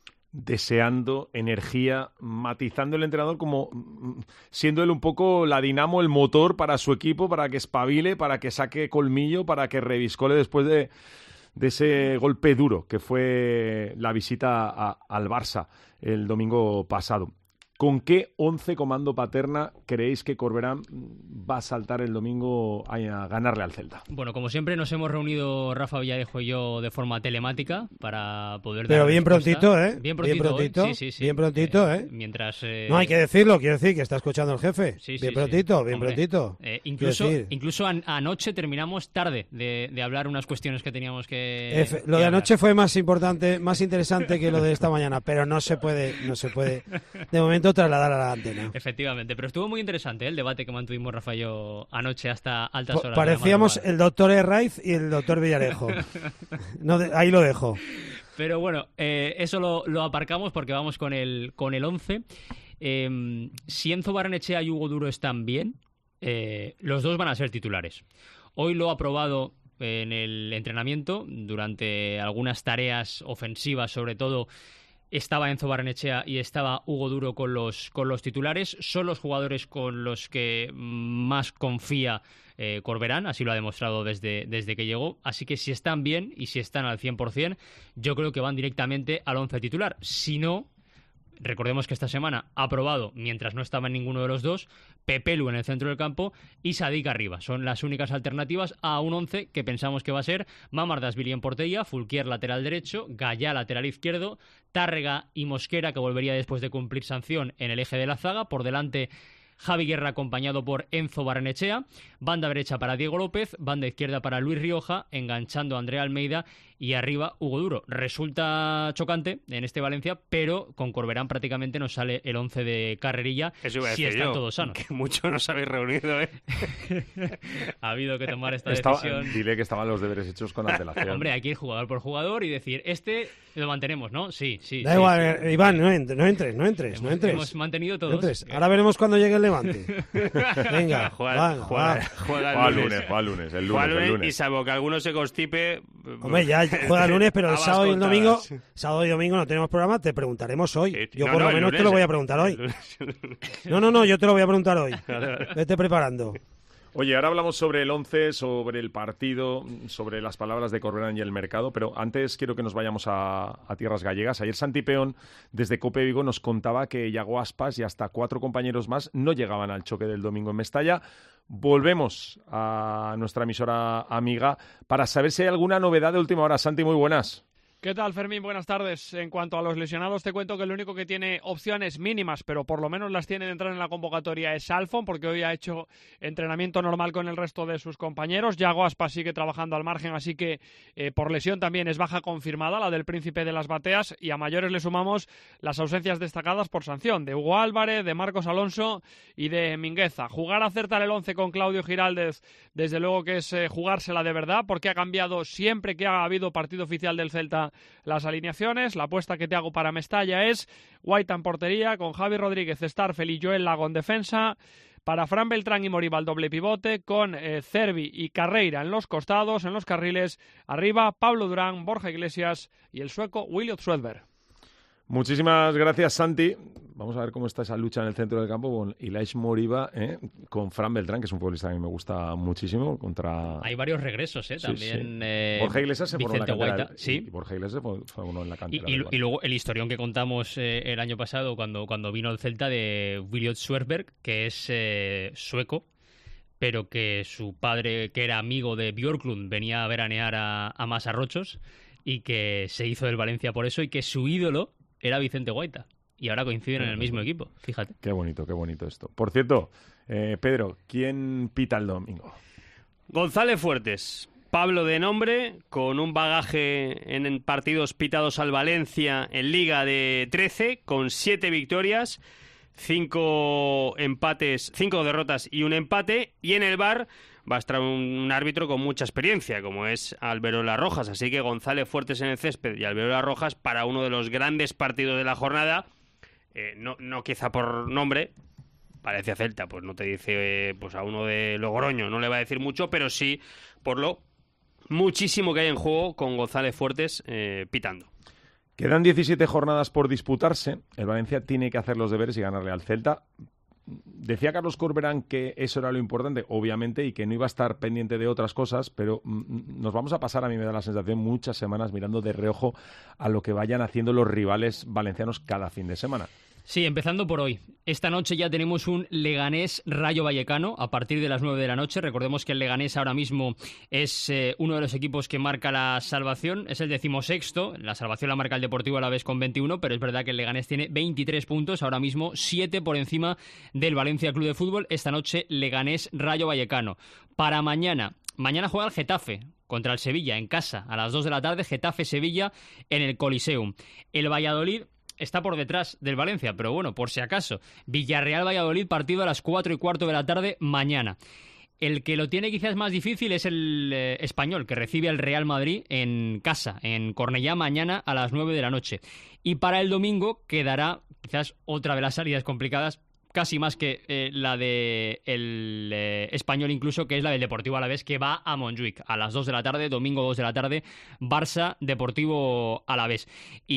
[SPEAKER 3] Deseando, energía, matizando el entrenador como siendo él un poco la dinamo, el motor para su equipo, para que espabile, para que saque colmillo, para que reviscole después de... de ese golpe duro que fue la visita a, al Barça el domingo pasado. ¿Con qué once comando Paterna creéis que Corberán va a saltar el domingo a ganarle al Celta?
[SPEAKER 6] Bueno, como siempre nos hemos reunido Rafa Villarejo y yo de forma telemática para poder dar
[SPEAKER 7] Pero bien
[SPEAKER 6] respuesta.
[SPEAKER 7] prontito, ¿eh?
[SPEAKER 6] Bien prontito,
[SPEAKER 7] bien prontito,
[SPEAKER 6] ¿eh? Sí, sí, sí.
[SPEAKER 7] Bien prontito, ¿eh?
[SPEAKER 6] Mientras... Eh...
[SPEAKER 7] No hay que decirlo, quiero decir que está escuchando el jefe.
[SPEAKER 6] Sí, sí,
[SPEAKER 7] bien
[SPEAKER 6] sí.
[SPEAKER 7] prontito, bien
[SPEAKER 6] Hombre,
[SPEAKER 7] prontito.
[SPEAKER 6] Eh, incluso incluso an- anoche terminamos tarde de, de hablar unas cuestiones que teníamos que...
[SPEAKER 7] F- lo
[SPEAKER 6] que
[SPEAKER 7] de
[SPEAKER 6] hablar.
[SPEAKER 7] anoche fue más importante, más interesante que lo de esta mañana, pero no se puede, no se puede de momento trasladar a la antena.
[SPEAKER 6] Efectivamente, pero estuvo muy interesante ¿eh? el debate que mantuvimos Rafa y yo anoche hasta altas horas.
[SPEAKER 7] Parecíamos el doctor Herraiz y el doctor Villarejo. No, de, ahí lo dejo.
[SPEAKER 6] Pero bueno, eh, eso lo, lo aparcamos porque vamos con el con el once. Eh, si Enzo Barrenechea y Hugo Duro están bien, eh, los dos van a ser titulares. Hoy lo ha probado en el entrenamiento durante algunas tareas ofensivas, sobre todo. Estaba Enzo Barrenechea y estaba Hugo Duro con los, con los titulares. Son los jugadores con los que más confía eh, Corberán, así lo ha demostrado desde, desde que llegó. Así que si están bien y si están al cien por ciento, yo creo que van directamente al once titular. Si no, recordemos que esta semana ha probado, mientras no estaba en ninguno de los dos, Pepelu en el centro del campo y Sadik arriba. Son las únicas alternativas a un once que pensamos que va a ser Mamardashvili en portería, Fulquier lateral derecho, Gallá lateral izquierdo, Tárrega y Mosquera, que volvería después de cumplir sanción en el eje de la zaga. Por delante, Javi Guerra acompañado por Enzo Barrenechea, banda derecha para Diego López, banda izquierda para Luis Rioja, enganchando a Andrea Almeida y arriba Hugo Duro. Resulta chocante en este Valencia, pero con Corberán prácticamente nos sale el once de carrerilla.
[SPEAKER 8] Eso iba a
[SPEAKER 6] si
[SPEAKER 8] decir
[SPEAKER 6] están
[SPEAKER 8] yo,
[SPEAKER 6] todos sanos.
[SPEAKER 8] Que mucho nos habéis reunido, ¿eh?
[SPEAKER 6] Ha habido que tomar esta
[SPEAKER 3] Estaba,
[SPEAKER 6] decisión.
[SPEAKER 3] Dile que estaban los deberes hechos con antelación.
[SPEAKER 6] Hombre, hay que ir jugador por jugador y decir, este lo mantenemos, ¿no? Sí, sí.
[SPEAKER 7] Da
[SPEAKER 6] sí,
[SPEAKER 7] igual,
[SPEAKER 6] sí.
[SPEAKER 7] eh, Iván, no, ent- no entres, no entres, no
[SPEAKER 6] Hemos-
[SPEAKER 7] entres.
[SPEAKER 6] hemos mantenido
[SPEAKER 7] No
[SPEAKER 6] todos.
[SPEAKER 7] entres. Ahora veremos cuando llegue el Levante. Venga,
[SPEAKER 8] Juega-
[SPEAKER 7] va,
[SPEAKER 8] juega-
[SPEAKER 7] va.
[SPEAKER 8] juega
[SPEAKER 3] Juega
[SPEAKER 8] el
[SPEAKER 3] el
[SPEAKER 8] lunes.
[SPEAKER 3] lunes, juega el lunes, el
[SPEAKER 8] Juega
[SPEAKER 3] lunes, el lunes.
[SPEAKER 8] Y salvo que alguno se constipe...
[SPEAKER 7] Hombre, ya juega el lunes, pero el
[SPEAKER 8] habas
[SPEAKER 7] sábado y el
[SPEAKER 8] contadas.
[SPEAKER 7] domingo, sábado y domingo no tenemos programa, te preguntaremos hoy. Yo
[SPEAKER 8] No,
[SPEAKER 7] por
[SPEAKER 8] no,
[SPEAKER 7] lo
[SPEAKER 8] el
[SPEAKER 7] menos te
[SPEAKER 8] lunes,
[SPEAKER 7] lo voy
[SPEAKER 8] eh.
[SPEAKER 7] a preguntar hoy.
[SPEAKER 8] El lunes.
[SPEAKER 7] No, no, no, yo te lo voy a preguntar hoy.
[SPEAKER 8] Vale, vale.
[SPEAKER 7] Vete preparando.
[SPEAKER 3] Oye, ahora hablamos sobre el once, sobre el partido, sobre las palabras de Corberán y el mercado, pero antes quiero que nos vayamos a, a tierras gallegas. Ayer Santi Peón, desde Cope Vigo, nos contaba que Yago Aspas y hasta cuatro compañeros más no llegaban al choque del domingo en Mestalla. Volvemos a nuestra emisora amiga para saber si hay alguna novedad de última hora. Santi, muy buenas.
[SPEAKER 17] ¿Qué tal, Fermín? Buenas tardes. En cuanto a los lesionados, te cuento que el único que tiene opciones mínimas, pero por lo menos las tiene de entrar en la convocatoria, es Alfon, porque hoy ha hecho entrenamiento normal con el resto de sus compañeros. Yago Aspas sigue trabajando al margen, así que eh, por lesión también es baja confirmada, la del príncipe de las bateas, y a mayores le sumamos las ausencias destacadas por sanción, de Hugo Álvarez, de Marcos Alonso y de Mingueza. Jugar a acertar el once con Claudio Giraldez, desde luego que es eh, jugársela de verdad, porque ha cambiado siempre que ha habido partido oficial del Celta las alineaciones. La apuesta que te hago para Mestalla es Guaita en portería, con Javi Rodríguez, Starfel y Joel Lago en defensa. Para Fran Beltrán y Moriba el doble pivote, con eh, Cervi y Carreira en los costados, en los carriles. Arriba, Pablo Durán, Borja Iglesias y el sueco Williot Swedberg.
[SPEAKER 3] Muchísimas gracias, Santi. Vamos a ver cómo está esa lucha en el centro del campo con Ilaish Moriba, ¿eh? con Fran Beltrán, que es un futbolista que me gusta muchísimo, contra...
[SPEAKER 6] Hay varios regresos, ¿eh?
[SPEAKER 3] Sí,
[SPEAKER 6] También
[SPEAKER 3] sí.
[SPEAKER 6] eh,
[SPEAKER 3] Borja Iglesias se formó en la cantera.
[SPEAKER 6] Guaita, sí.
[SPEAKER 3] Y Borja Iglesias fue, fue uno en la cantera.
[SPEAKER 6] Y, y, y luego el historión que contamos eh, el año pasado cuando, cuando vino el Celta de Williot Swedberg, que es eh, sueco, pero que su padre, que era amigo de Björklund, venía a veranear a, a Masarrochos y que se hizo del Valencia por eso, y que su ídolo era Vicente Guaita. Y ahora coinciden en el mismo equipo, fíjate.
[SPEAKER 3] Qué bonito, qué bonito esto. Por cierto, eh, Pedro, ¿quién pita el domingo?
[SPEAKER 8] González Fuertes. Pablo de nombre, con un bagaje en partidos pitados al Valencia en Liga de trece, con siete victorias, cinco empates, cinco derrotas y un empate. Y en el V A R va a estar un árbitro con mucha experiencia, como es Alberola Rojas. Así que González Fuertes en el césped y Alberola Rojas para uno de los grandes partidos de la jornada. Eh, no, no quizá por nombre, Valencia Celta, pues no te dice eh, pues a uno de Logroño, no le va a decir mucho, pero sí por lo muchísimo que hay en juego con González Fuertes eh, pitando.
[SPEAKER 3] Quedan diecisiete jornadas por disputarse. El Valencia tiene que hacer los deberes y ganarle al Celta. Decía Carlos Corberán que eso era lo importante, obviamente, y que no iba a estar pendiente de otras cosas, pero mm, nos vamos a pasar, a mí me da la sensación, muchas semanas mirando de reojo a lo que vayan haciendo los rivales valencianos cada fin de semana.
[SPEAKER 6] Sí, empezando por hoy. Esta noche ya tenemos un Leganés Rayo Vallecano a partir de las nueve de la noche. Recordemos que el Leganés ahora mismo es eh, uno de los equipos que marca la salvación. Es el decimosexto. La salvación la marca el Deportivo Alavés con veintiuno, pero es verdad que el Leganés tiene veintitrés puntos ahora mismo, siete por encima del Valencia Club de Fútbol. Esta noche Leganés Rayo Vallecano. Para mañana, mañana juega el Getafe contra el Sevilla en casa a las dos de la tarde. Getafe-Sevilla en el Coliseum. El Valladolid está por detrás del Valencia, pero bueno, por si acaso. Villarreal-Valladolid, partido a las cuatro y cuarto de la tarde mañana. El que lo tiene quizás más difícil es el eh, Español, que recibe al Real Madrid en casa, en Cornellá, mañana a las nueve de la noche. Y para el domingo quedará quizás otra de las salidas complicadas, casi más que eh, la de el eh, Español incluso, que es la del Deportivo Alavés, que va a Montjuic a las dos de la tarde, domingo dos de la tarde, Barça Deportivo Alavés.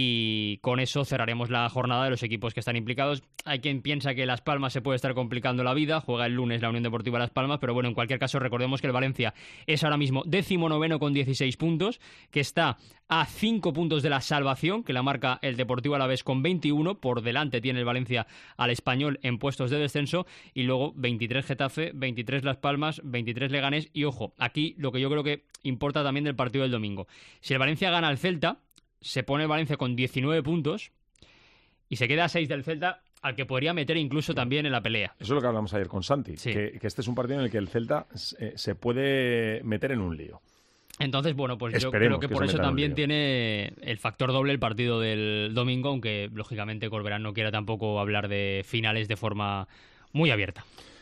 [SPEAKER 6] Y con eso cerraremos la jornada de los equipos que están implicados. Hay quien piensa que Las Palmas se puede estar complicando la vida, juega el lunes la Unión Deportiva Las Palmas, pero bueno, en cualquier caso recordemos que el Valencia es ahora mismo décimo noveno con dieciséis puntos, que está a cinco puntos de la salvación, que la marca el Deportivo Alavés con veintiuno, por delante tiene el Valencia al Español en puestos de descenso, y luego veintitrés Getafe, veintitrés Las Palmas, veintitrés Leganés, y ojo, aquí lo que yo creo que importa también del partido del domingo. Si el Valencia gana al Celta, se pone el Valencia con diecinueve puntos y se queda a seis del Celta, al que podría meter incluso también en la pelea.
[SPEAKER 3] Eso es lo que hablamos ayer con Santi,
[SPEAKER 6] sí.
[SPEAKER 3] que, que este es un partido en el que el Celta eh, se puede meter en un lío.
[SPEAKER 6] Entonces, bueno, pues
[SPEAKER 3] Esperemos
[SPEAKER 6] yo creo que,
[SPEAKER 3] que
[SPEAKER 6] por eso también
[SPEAKER 3] lío.
[SPEAKER 6] tiene el factor doble el partido del domingo, aunque lógicamente Corberán no quiera tampoco hablar de finales de forma muy abierta.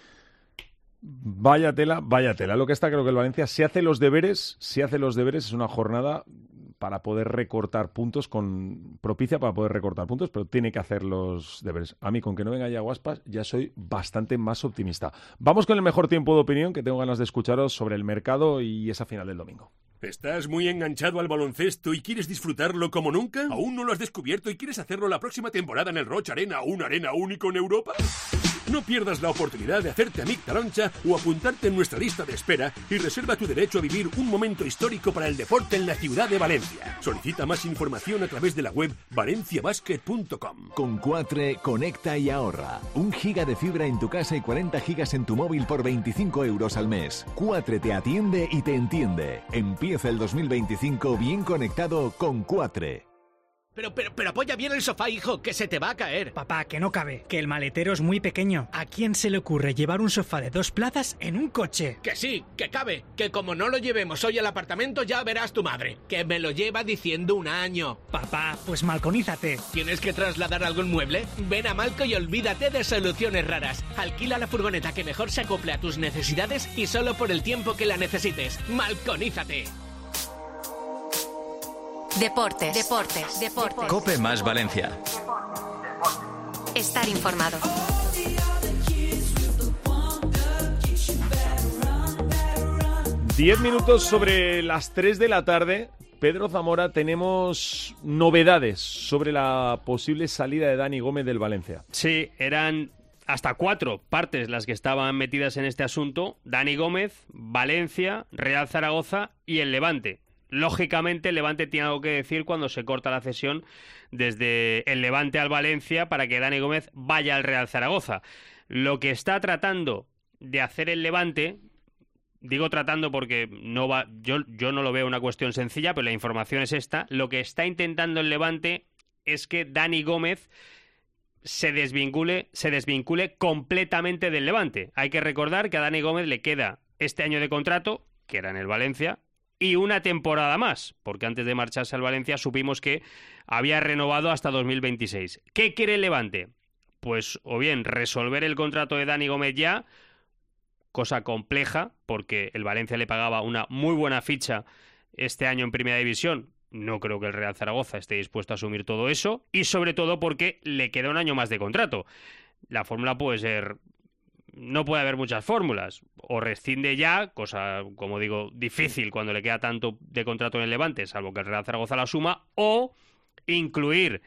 [SPEAKER 3] Vaya tela, vaya tela. Lo que está, creo que el Valencia, si hace los deberes, si hace los deberes, es una jornada para poder recortar puntos, con propicia para poder recortar puntos, pero tiene que hacer los deberes. A mí, con que no venga Yago Aspas, ya soy bastante más optimista. Vamos con el mejor tiempo de opinión, que tengo ganas de escucharos sobre el mercado y esa final del domingo.
[SPEAKER 18] ¿Estás muy enganchado al baloncesto y quieres disfrutarlo como nunca? ¿Aún no lo has descubierto y quieres hacerlo la próxima temporada en el Roch Arena, una arena único en Europa? No pierdas la oportunidad de hacerte amic Taloncha o apuntarte en nuestra lista de espera y reserva tu derecho a vivir un momento histórico para el deporte en la ciudad de Valencia. Solicita más información a través de la web valencia basket punto com.
[SPEAKER 12] Con Quatre, conecta y ahorra. Un giga de fibra en tu casa y cuarenta gigas en tu móvil por veinticinco euros al mes. Quatre te atiende y te entiende. Empieza el dos mil veinticinco bien conectado con Quatre.
[SPEAKER 19] Pero, pero, pero apoya bien el sofá, hijo, que se te va a caer.
[SPEAKER 5] Papá, que no cabe, que el maletero es muy pequeño. ¿A quién se le ocurre llevar un sofá de dos plazas en un coche?
[SPEAKER 19] Que sí, que cabe, que como no lo llevemos hoy al apartamento ya verás tu madre, que me lo lleva diciendo un año.
[SPEAKER 5] Papá, pues malconízate.
[SPEAKER 19] ¿Tienes que trasladar algún mueble? Ven a Malco y olvídate de soluciones raras. Alquila la furgoneta que mejor se acople a tus necesidades y solo por el tiempo que la necesites. Malconízate.
[SPEAKER 1] Deportes, deportes, deportes.
[SPEAKER 20] Cope más Valencia.
[SPEAKER 1] Estar informado.
[SPEAKER 3] Diez minutos sobre las tres de la tarde. Pedro Zamora, tenemos novedades sobre la posible salida de Dani Gómez del Valencia.
[SPEAKER 8] Sí, eran hasta cuatro partes las que estaban metidas en este asunto. Dani Gómez, Valencia, Real Zaragoza y el Levante. Lógicamente, el Levante tiene algo que decir cuando se corta la cesión desde el Levante al Valencia para que Dani Gómez vaya al Real Zaragoza. Lo que está tratando de hacer el Levante, digo tratando porque no va, yo, yo no lo veo una cuestión sencilla, pero la información es esta, lo que está intentando el Levante es que Dani Gómez se desvincule, se desvincule completamente del Levante. Hay que recordar que a Dani Gómez le queda este año de contrato, que era en el Valencia, y una temporada más, porque antes de marcharse al Valencia supimos que había renovado hasta dos mil veintiséis. ¿Qué quiere el Levante? Pues o bien resolver el contrato de Dani Gómez ya, cosa compleja, porque el Valencia le pagaba una muy buena ficha este año en Primera División. No creo que el Real Zaragoza esté dispuesto a asumir todo eso, y sobre todo porque le queda un año más de contrato. La fórmula puede ser... No puede haber muchas fórmulas. O rescinde ya, cosa, como digo, difícil cuando le queda tanto de contrato en el Levante, salvo que el Real Zaragoza la suma, o incluir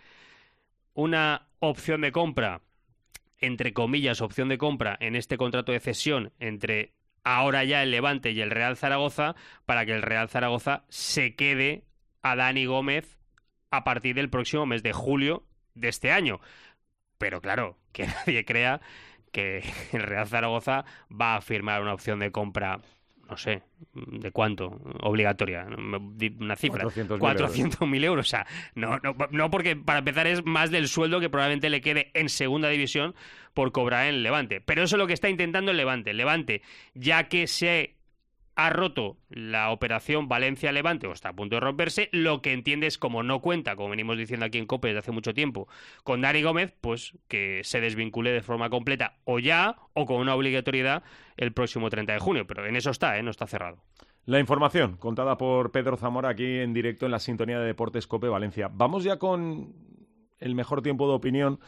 [SPEAKER 8] una opción de compra, entre comillas, opción de compra, en este contrato de cesión entre ahora ya el Levante y el Real Zaragoza, para que el Real Zaragoza se quede a Dani Gómez a partir del próximo mes de julio de este año. Pero claro, que nadie crea que el Real Zaragoza va a firmar una opción de compra, no sé, ¿de cuánto? Obligatoria, una cifra. cuatrocientos mil euros. O sea, no, no, no, porque para empezar es más del sueldo que probablemente le quede en segunda división por cobrar en el Levante. Pero eso es lo que está intentando el Levante. El Levante, ya que se ha roto la operación Valencia-Levante, o está a punto de romperse, lo que entiende es, como no cuenta, como venimos diciendo aquí en COPE desde hace mucho tiempo, con Dani Gómez, pues que se desvincule de forma completa, o ya, o con una obligatoriedad el próximo treinta de junio. Pero en eso está, ¿eh? No está cerrado.
[SPEAKER 3] La información contada por Pedro Zamora aquí en directo en la sintonía de Deportes COPE Valencia. Vamos ya con el mejor tiempo de opinión.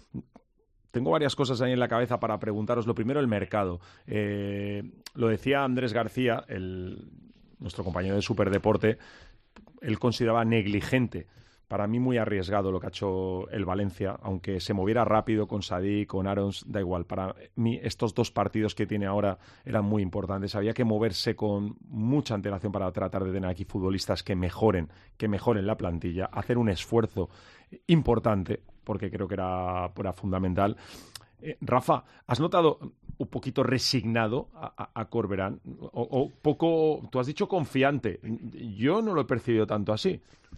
[SPEAKER 3] Tengo varias cosas ahí en la cabeza para preguntaros. Lo primero, el mercado. Eh, lo decía Andrés García, el, nuestro compañero de Superdeporte, él consideraba negligente, para mí muy arriesgado lo que ha hecho el Valencia, aunque se moviera rápido con Sadik, con Arons, da igual. Para mí estos dos partidos que tiene ahora eran muy importantes. Había que moverse con mucha antelación para tratar de tener aquí futbolistas que mejoren, que mejoren la plantilla, hacer un esfuerzo importante, porque creo que era, era fundamental. Eh, Rafa, ¿has notado un poquito resignado a, a, a Corberán? O, o poco, tú has dicho confiante. Yo no lo he percibido tanto así.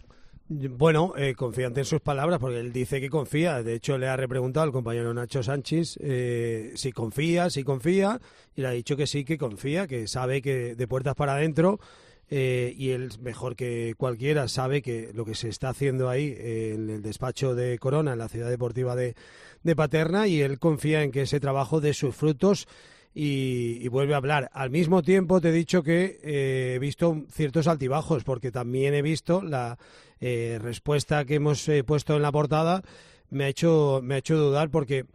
[SPEAKER 7] Bueno, eh, confiante en sus palabras, porque él dice que confía. De hecho, le ha repreguntado al compañero Nacho Sánchez eh, si confía, si confía, y le ha dicho que sí, que confía, que sabe que de puertas para adentro, eh, y él, mejor que cualquiera, sabe que lo que se está haciendo ahí eh, en el despacho de Corona, en la ciudad deportiva de, de Paterna, y él confía en que ese trabajo dé sus frutos. Y, y vuelve a hablar. Al mismo tiempo te he dicho que eh, he visto ciertos altibajos, porque también he visto la eh, respuesta que hemos eh, puesto en la portada, me ha hecho, me ha hecho dudar, porque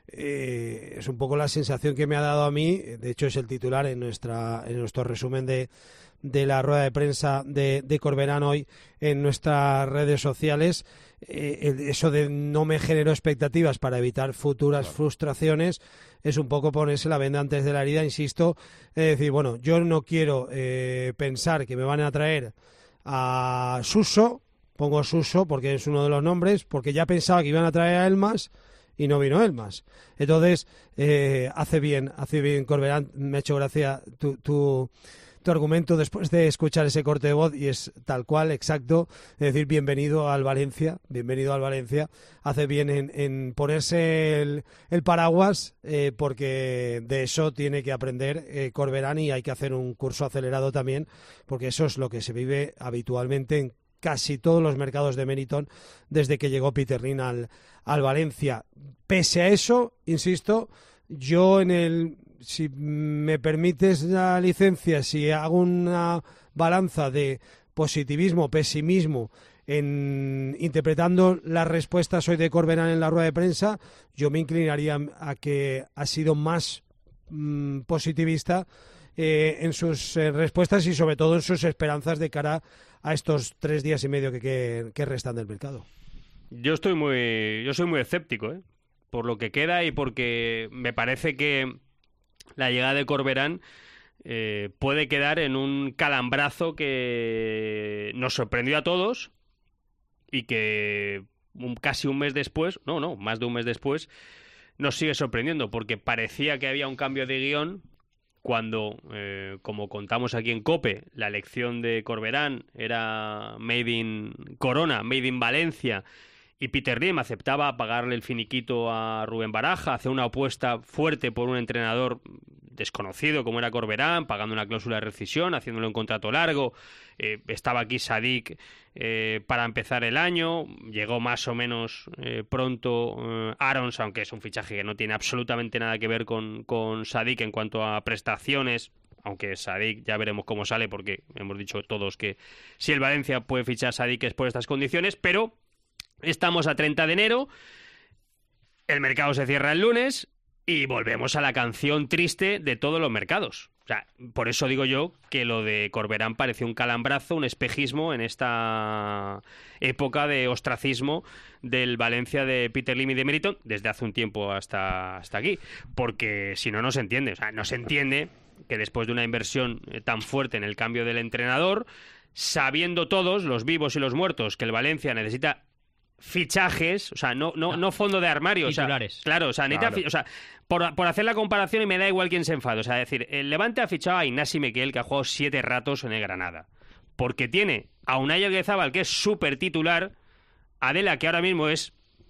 [SPEAKER 7] eh, es un poco la sensación que me ha dado a mí. De hecho es el titular en nuestra en nuestro resumen de, de la rueda de prensa de, de Corberán hoy en nuestras redes sociales. Eh, eso de no me generó expectativas para evitar futuras claro. frustraciones es un poco ponerse la venda antes de la herida, insisto, es decir, bueno, yo no quiero eh, pensar que me van a traer a Suso, pongo Suso porque es uno de los nombres, porque ya pensaba que iban a traer a Elmas y no vino Elmas. Entonces, eh, hace bien, hace bien Corberán, me ha hecho gracia tu... tu tu argumento después de escuchar ese corte de voz y es tal cual, exacto, es decir, bienvenido al Valencia, bienvenido al Valencia, hace bien en, en ponerse el, el paraguas eh, porque de eso tiene que aprender eh, Corberán y hay que hacer un curso acelerado también porque eso es lo que se vive habitualmente en casi todos los mercados de Meriton desde que llegó Peter Lim al, al Valencia. Pese a eso, insisto, yo en el... Si me permites la licencia, si hago una balanza de positivismo, pesimismo, en interpretando las respuestas hoy de Corberán en la rueda de prensa, yo me inclinaría a que ha sido más mmm, positivista eh, en sus eh, respuestas y sobre todo en sus esperanzas de cara a estos tres días y medio que, que, que restan del mercado.
[SPEAKER 8] Yo estoy muy, yo soy muy escéptico, ¿eh? Por lo que queda y porque me parece que la llegada de Corberán eh, puede quedar en un calambrazo que nos sorprendió a todos y que un, casi un mes después, no, no, más de un mes después, nos sigue sorprendiendo porque parecía que había un cambio de guión cuando, eh, como contamos aquí en COPE, la elección de Corberán era Made in Corona, Made in Valencia, y Peter Lim aceptaba pagarle el finiquito a Rubén Baraja, hacer una apuesta fuerte por un entrenador desconocido como era Corberán, pagando una cláusula de rescisión, haciéndolo un contrato largo. Eh, estaba aquí Sadik eh, para empezar el año, llegó más o menos eh, pronto eh, Arons, aunque es un fichaje que no tiene absolutamente nada que ver con, con Sadik en cuanto a prestaciones, aunque Sadik ya veremos cómo sale, porque hemos dicho todos que si el Valencia puede fichar a Sadik es por estas condiciones, pero estamos a treinta de enero, el mercado se cierra el lunes y volvemos a la canción triste de todos los mercados. O sea, por eso digo yo que lo de Corberán pareció un calambrazo, un espejismo en esta época de ostracismo del Valencia de Peter Lim y de Meriton desde hace un tiempo hasta, hasta aquí. Porque si no, no se entiende. O sea, no se entiende que después de una inversión tan fuerte en el cambio del entrenador, sabiendo todos, los vivos y los muertos, que el Valencia necesita fichajes, o sea, no, no, no fondo de armario,
[SPEAKER 6] titulares.
[SPEAKER 8] O sea, claro, o sea, necesita,
[SPEAKER 6] Claro.
[SPEAKER 8] o sea, por, por hacer la comparación y me da igual quién se enfade, o sea, es decir, el Levante ha fichado a Ignasi Miquel, que ha jugado siete ratos en el Granada, porque tiene a Unai Alguezabal, que es súper titular, Adela, que ahora mismo es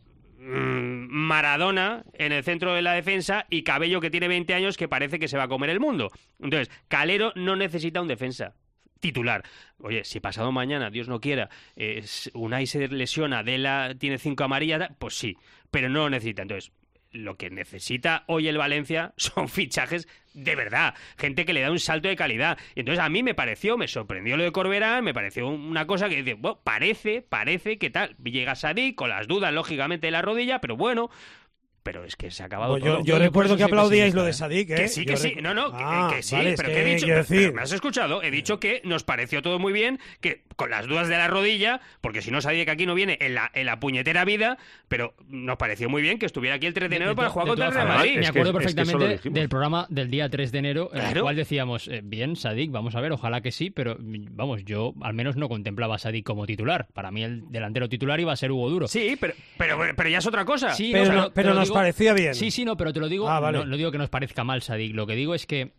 [SPEAKER 8] mmm, Maradona en el centro de la defensa, y Cabello, que tiene veinte años, que parece que se va a comer el mundo. Entonces, Calero no necesita un defensa titular. Oye, si pasado mañana, Dios no quiera, eh, Unai se lesiona, Adela tiene cinco amarillas, pues sí, pero no lo necesita. Entonces, lo que necesita hoy el Valencia son fichajes de verdad, gente que le da un salto de calidad. Y entonces a mí me pareció, me sorprendió lo de Corberán, me pareció una cosa que dice, bueno, parece, parece que tal, llega Sadik con las dudas, lógicamente, de la rodilla, pero bueno, pero es que se ha acabado
[SPEAKER 7] Pues
[SPEAKER 8] todo.
[SPEAKER 7] yo, yo recuerdo que aplaudíais lo de Sadik, ¿eh?
[SPEAKER 8] Que sí, que
[SPEAKER 7] Yo
[SPEAKER 8] sí.
[SPEAKER 7] rec-
[SPEAKER 8] No, no, que,
[SPEAKER 7] Ah,
[SPEAKER 8] que sí,
[SPEAKER 7] vale,
[SPEAKER 8] pero
[SPEAKER 7] es
[SPEAKER 8] que he
[SPEAKER 7] que
[SPEAKER 8] dicho,
[SPEAKER 7] quiero
[SPEAKER 8] pero
[SPEAKER 7] decir-
[SPEAKER 8] me has escuchado, he dicho que nos pareció todo muy bien, que con las dudas de la rodilla, porque si no sabía que aquí no viene en la, en la puñetera vida, pero nos pareció muy bien que estuviera aquí el tres de enero para jugar contra el Real Madrid.
[SPEAKER 6] Me acuerdo perfectamente del programa del día tres de enero, en el
[SPEAKER 8] Claro.
[SPEAKER 6] cual decíamos, eh, bien, Sadik, vamos a ver, ojalá que sí, pero mm, vamos, yo al menos no contemplaba a Sadik como titular. Para mí el delantero titular iba a ser Hugo Duro.
[SPEAKER 8] Sí, pero, pero, pero ya es otra cosa.
[SPEAKER 6] Sí,
[SPEAKER 7] Pero
[SPEAKER 6] no,
[SPEAKER 7] no-
[SPEAKER 6] te
[SPEAKER 7] pero
[SPEAKER 6] lo
[SPEAKER 7] nos
[SPEAKER 6] digo-
[SPEAKER 7] parecía bien.
[SPEAKER 6] Sí, sí, no, pero te lo digo,
[SPEAKER 7] Ah, vale.
[SPEAKER 6] no, no digo que nos parezca mal Sadik, lo que digo es que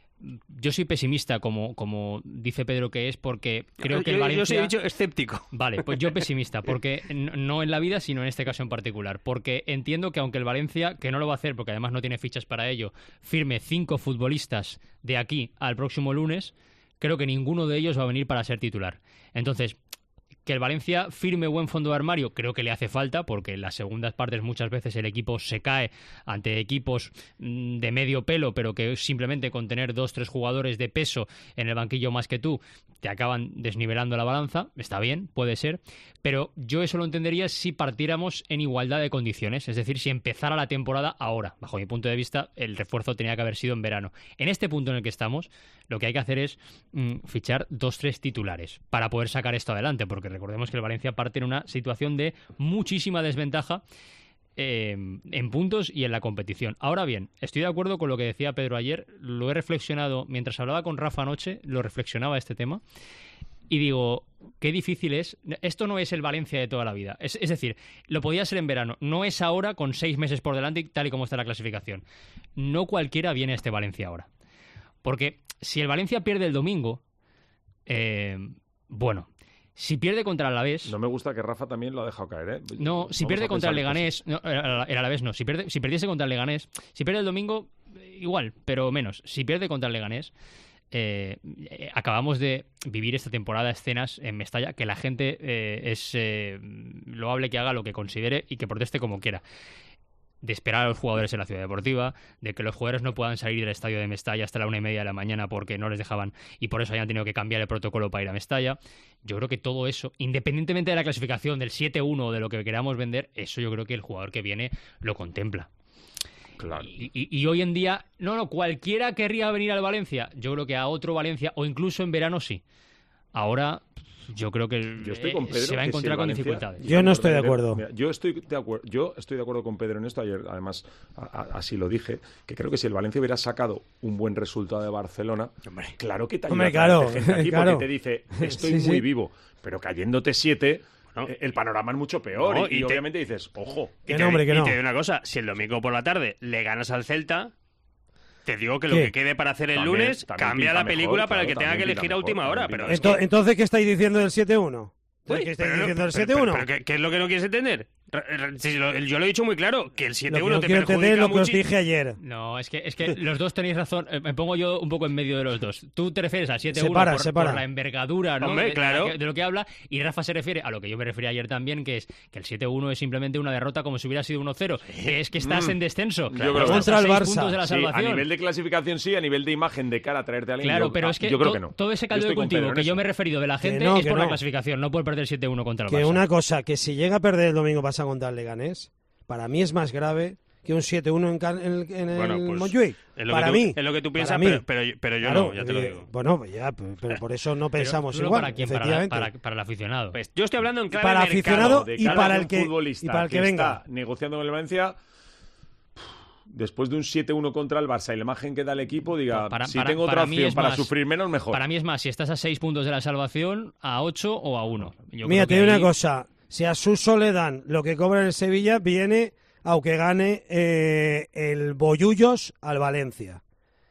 [SPEAKER 6] yo soy pesimista, como, como dice Pedro que es, porque creo que
[SPEAKER 8] yo,
[SPEAKER 6] el Valencia...
[SPEAKER 8] yo os he dicho escéptico.
[SPEAKER 6] Vale, pues yo pesimista, porque n- no en la vida, sino en este caso en particular. Porque entiendo que aunque el Valencia, que no lo va a hacer porque además no tiene fichas para ello, firme cinco futbolistas de aquí al próximo lunes, creo que ninguno de ellos va a venir para ser titular. Entonces, Que el Valencia firme buen fondo de armario, creo que le hace falta, porque en las segundas partes muchas veces el equipo se cae ante equipos mmm, de medio pelo, pero que simplemente con tener dos, tres jugadores de peso en el banquillo más que tú, te acaban desnivelando la balanza. Está bien, puede ser, pero yo eso lo entendería si partiéramos en igualdad de condiciones, es decir, si empezara la temporada ahora. Bajo mi punto de vista, el refuerzo tenía que haber sido en verano. En este punto en el que estamos, lo que hay que hacer es mmm, fichar dos, tres titulares para poder sacar esto adelante, porque recordemos que el Valencia parte en una situación de muchísima desventaja eh, en puntos y en la competición. Ahora bien, estoy de acuerdo con lo que decía Pedro ayer, lo he reflexionado, mientras hablaba con Rafa anoche, lo reflexionaba este tema, y digo, qué difícil es. Esto no es el Valencia de toda la vida. Es, es decir, lo podía ser en verano. No es ahora, con seis meses por delante, tal y como está la clasificación. No cualquiera viene a este Valencia ahora. Porque si el Valencia pierde el domingo, eh, bueno, si pierde contra el Alavés...
[SPEAKER 3] No me gusta que Rafa también lo ha dejado caer, ¿eh?
[SPEAKER 6] No, si
[SPEAKER 3] Vamos
[SPEAKER 6] pierde contra el Leganés...
[SPEAKER 3] cosas.
[SPEAKER 6] No, el Alavés no. Si, pierde, si perdiese contra el Leganés... Si pierde el domingo, igual, pero menos. Si pierde contra el Leganés... Eh, eh, acabamos de vivir esta temporada escenas en Mestalla que la gente eh, es eh, loable que haga lo que considere y que proteste como quiera, de esperar a los jugadores en la ciudad deportiva, de que los jugadores no puedan salir del estadio de Mestalla hasta la una y media de la mañana porque no les dejaban y por eso hayan tenido que cambiar el protocolo para ir a Mestalla. Yo creo que todo eso, independientemente de la clasificación del siete uno o de lo que queramos vender, eso yo creo que el jugador que viene lo contempla.
[SPEAKER 3] Claro.
[SPEAKER 6] Y, y, y hoy en día, no, no, cualquiera querría venir al Valencia. Yo creo que a otro Valencia, o incluso en verano sí. Ahora, yo creo que el,
[SPEAKER 3] yo estoy con Pedro,
[SPEAKER 6] se va a encontrar
[SPEAKER 3] si
[SPEAKER 6] con
[SPEAKER 3] Valencia,
[SPEAKER 6] dificultades.
[SPEAKER 7] Yo no estoy de acuerdo.
[SPEAKER 3] Mira, yo estoy de acuerdo. Yo estoy de acuerdo con Pedro en esto. Ayer, además, a, a, así lo dije, que creo que si el Valencia hubiera sacado un buen resultado de Barcelona, hombre, claro que te ayuda
[SPEAKER 7] hombre, claro,
[SPEAKER 3] a gente aquí
[SPEAKER 7] claro.
[SPEAKER 3] porque te dice, estoy
[SPEAKER 7] Sí,
[SPEAKER 3] muy
[SPEAKER 7] sí.
[SPEAKER 3] vivo, pero cayéndote siete... No. El panorama es mucho peor
[SPEAKER 8] No,
[SPEAKER 3] y, y
[SPEAKER 8] y te,
[SPEAKER 3] obviamente dices, ojo.
[SPEAKER 8] Y
[SPEAKER 7] que
[SPEAKER 8] te,
[SPEAKER 7] no, hombre, que
[SPEAKER 8] y
[SPEAKER 7] no.
[SPEAKER 8] te digo una cosa, si el domingo por la tarde le ganas al Celta, te digo que lo
[SPEAKER 7] ¿Qué?
[SPEAKER 8] que quede para hacer el
[SPEAKER 3] También,
[SPEAKER 8] lunes
[SPEAKER 3] también
[SPEAKER 8] cambia la
[SPEAKER 3] pinta
[SPEAKER 8] película
[SPEAKER 3] mejor,
[SPEAKER 8] para el
[SPEAKER 3] claro,
[SPEAKER 8] que tenga que
[SPEAKER 3] también
[SPEAKER 8] elegir a
[SPEAKER 3] pinta
[SPEAKER 8] última
[SPEAKER 3] mejor,
[SPEAKER 8] hora.
[SPEAKER 3] también
[SPEAKER 8] Pero
[SPEAKER 3] pinta
[SPEAKER 8] es
[SPEAKER 7] Esto,
[SPEAKER 8] que-
[SPEAKER 7] entonces, ¿qué estáis diciendo del siete uno?
[SPEAKER 8] Uy,
[SPEAKER 7] ¿Qué estáis
[SPEAKER 8] pero no-
[SPEAKER 7] diciendo del
[SPEAKER 8] pero-
[SPEAKER 7] siete uno?
[SPEAKER 8] pero- pero ¿qué, qué es lo que no quieres entender? Re- re- si lo- yo lo he dicho muy claro, que el
[SPEAKER 7] Lo
[SPEAKER 8] siete
[SPEAKER 7] que
[SPEAKER 8] uno
[SPEAKER 7] no
[SPEAKER 8] te
[SPEAKER 7] quiero entender
[SPEAKER 8] perjudica
[SPEAKER 7] es lo que os
[SPEAKER 8] muchi-
[SPEAKER 7] dije ayer.
[SPEAKER 6] No, es que, es que los dos tenéis razón. Eh, Me pongo yo un poco en medio de los dos. Tú te refieres al siete uno
[SPEAKER 7] Separa,
[SPEAKER 6] por,
[SPEAKER 7] separa.
[SPEAKER 6] por la envergadura, ¿no?
[SPEAKER 8] Hombre,
[SPEAKER 6] de, de
[SPEAKER 8] claro.
[SPEAKER 6] la que- de lo que habla, y Rafa se refiere a lo que yo me refería ayer también, que es que el siete uno es simplemente una derrota como si hubiera sido uno cero. Que es que estás
[SPEAKER 3] Mm.
[SPEAKER 6] en descenso.
[SPEAKER 3] Yo creo que
[SPEAKER 6] Estás
[SPEAKER 7] Contra
[SPEAKER 6] a
[SPEAKER 7] el
[SPEAKER 6] seis
[SPEAKER 7] Barça.
[SPEAKER 6] puntos de la
[SPEAKER 3] Sí, a
[SPEAKER 6] salvación.
[SPEAKER 3] nivel de clasificación sí, a nivel de imagen de cara a traerte a alguien.
[SPEAKER 6] Claro,
[SPEAKER 3] yo,
[SPEAKER 6] pero
[SPEAKER 3] ah,
[SPEAKER 6] es que,
[SPEAKER 3] yo creo
[SPEAKER 6] to-
[SPEAKER 3] que no.
[SPEAKER 6] todo ese
[SPEAKER 3] Yo
[SPEAKER 6] caldo de
[SPEAKER 3] estoy con
[SPEAKER 6] cultivo
[SPEAKER 3] Pedro en
[SPEAKER 6] que yo
[SPEAKER 3] eso.
[SPEAKER 6] me he referido de la gente
[SPEAKER 7] no,
[SPEAKER 6] es
[SPEAKER 7] que
[SPEAKER 6] por la
[SPEAKER 7] no.
[SPEAKER 6] clasificación, no por perder siete uno contra el
[SPEAKER 7] Que
[SPEAKER 6] Barça.
[SPEAKER 7] una cosa, que si llega a perder el domingo pasado contra el Leganés, para mí es más grave que un siete uno en, Cal- en el, en el
[SPEAKER 8] Bueno, pues,
[SPEAKER 7] Montjuic.
[SPEAKER 8] es lo
[SPEAKER 7] Para
[SPEAKER 8] que tú-
[SPEAKER 7] mí.
[SPEAKER 8] es lo que tú
[SPEAKER 7] para
[SPEAKER 8] piensas,
[SPEAKER 7] mí.
[SPEAKER 8] pero- pero- pero yo no, ya te lo
[SPEAKER 7] eh,
[SPEAKER 8] digo.
[SPEAKER 7] Bueno, pues ya, pero, pero por eso no
[SPEAKER 6] Pero
[SPEAKER 7] pensamos
[SPEAKER 6] tú no
[SPEAKER 7] igual,
[SPEAKER 6] para quién, para, la-
[SPEAKER 7] efectivamente.
[SPEAKER 6] para, para el aficionado.
[SPEAKER 8] Pues yo estoy hablando en clave
[SPEAKER 7] Para
[SPEAKER 8] mercado.
[SPEAKER 7] aficionado
[SPEAKER 3] De
[SPEAKER 7] y
[SPEAKER 3] cara
[SPEAKER 7] para
[SPEAKER 3] a
[SPEAKER 7] el
[SPEAKER 3] un
[SPEAKER 7] que-
[SPEAKER 3] futbolista
[SPEAKER 7] y para el que venga.
[SPEAKER 3] está negociando con el Valencia, después de un siete uno contra el Barça y la imagen que da el equipo, diga,
[SPEAKER 6] Para-
[SPEAKER 3] si
[SPEAKER 6] para-
[SPEAKER 3] tengo otra
[SPEAKER 6] para mí
[SPEAKER 3] opción
[SPEAKER 6] es
[SPEAKER 3] para
[SPEAKER 6] más-
[SPEAKER 3] sufrir menos, mejor.
[SPEAKER 6] Para mí es más, si estás a seis puntos de la salvación, a ocho o a uno. Yo
[SPEAKER 7] Mira,
[SPEAKER 6] creo que
[SPEAKER 7] te digo
[SPEAKER 6] ahí-
[SPEAKER 7] una cosa. Si a Suso le dan lo que cobra en el Sevilla, viene aunque gane eh, el Bollullos al Valencia.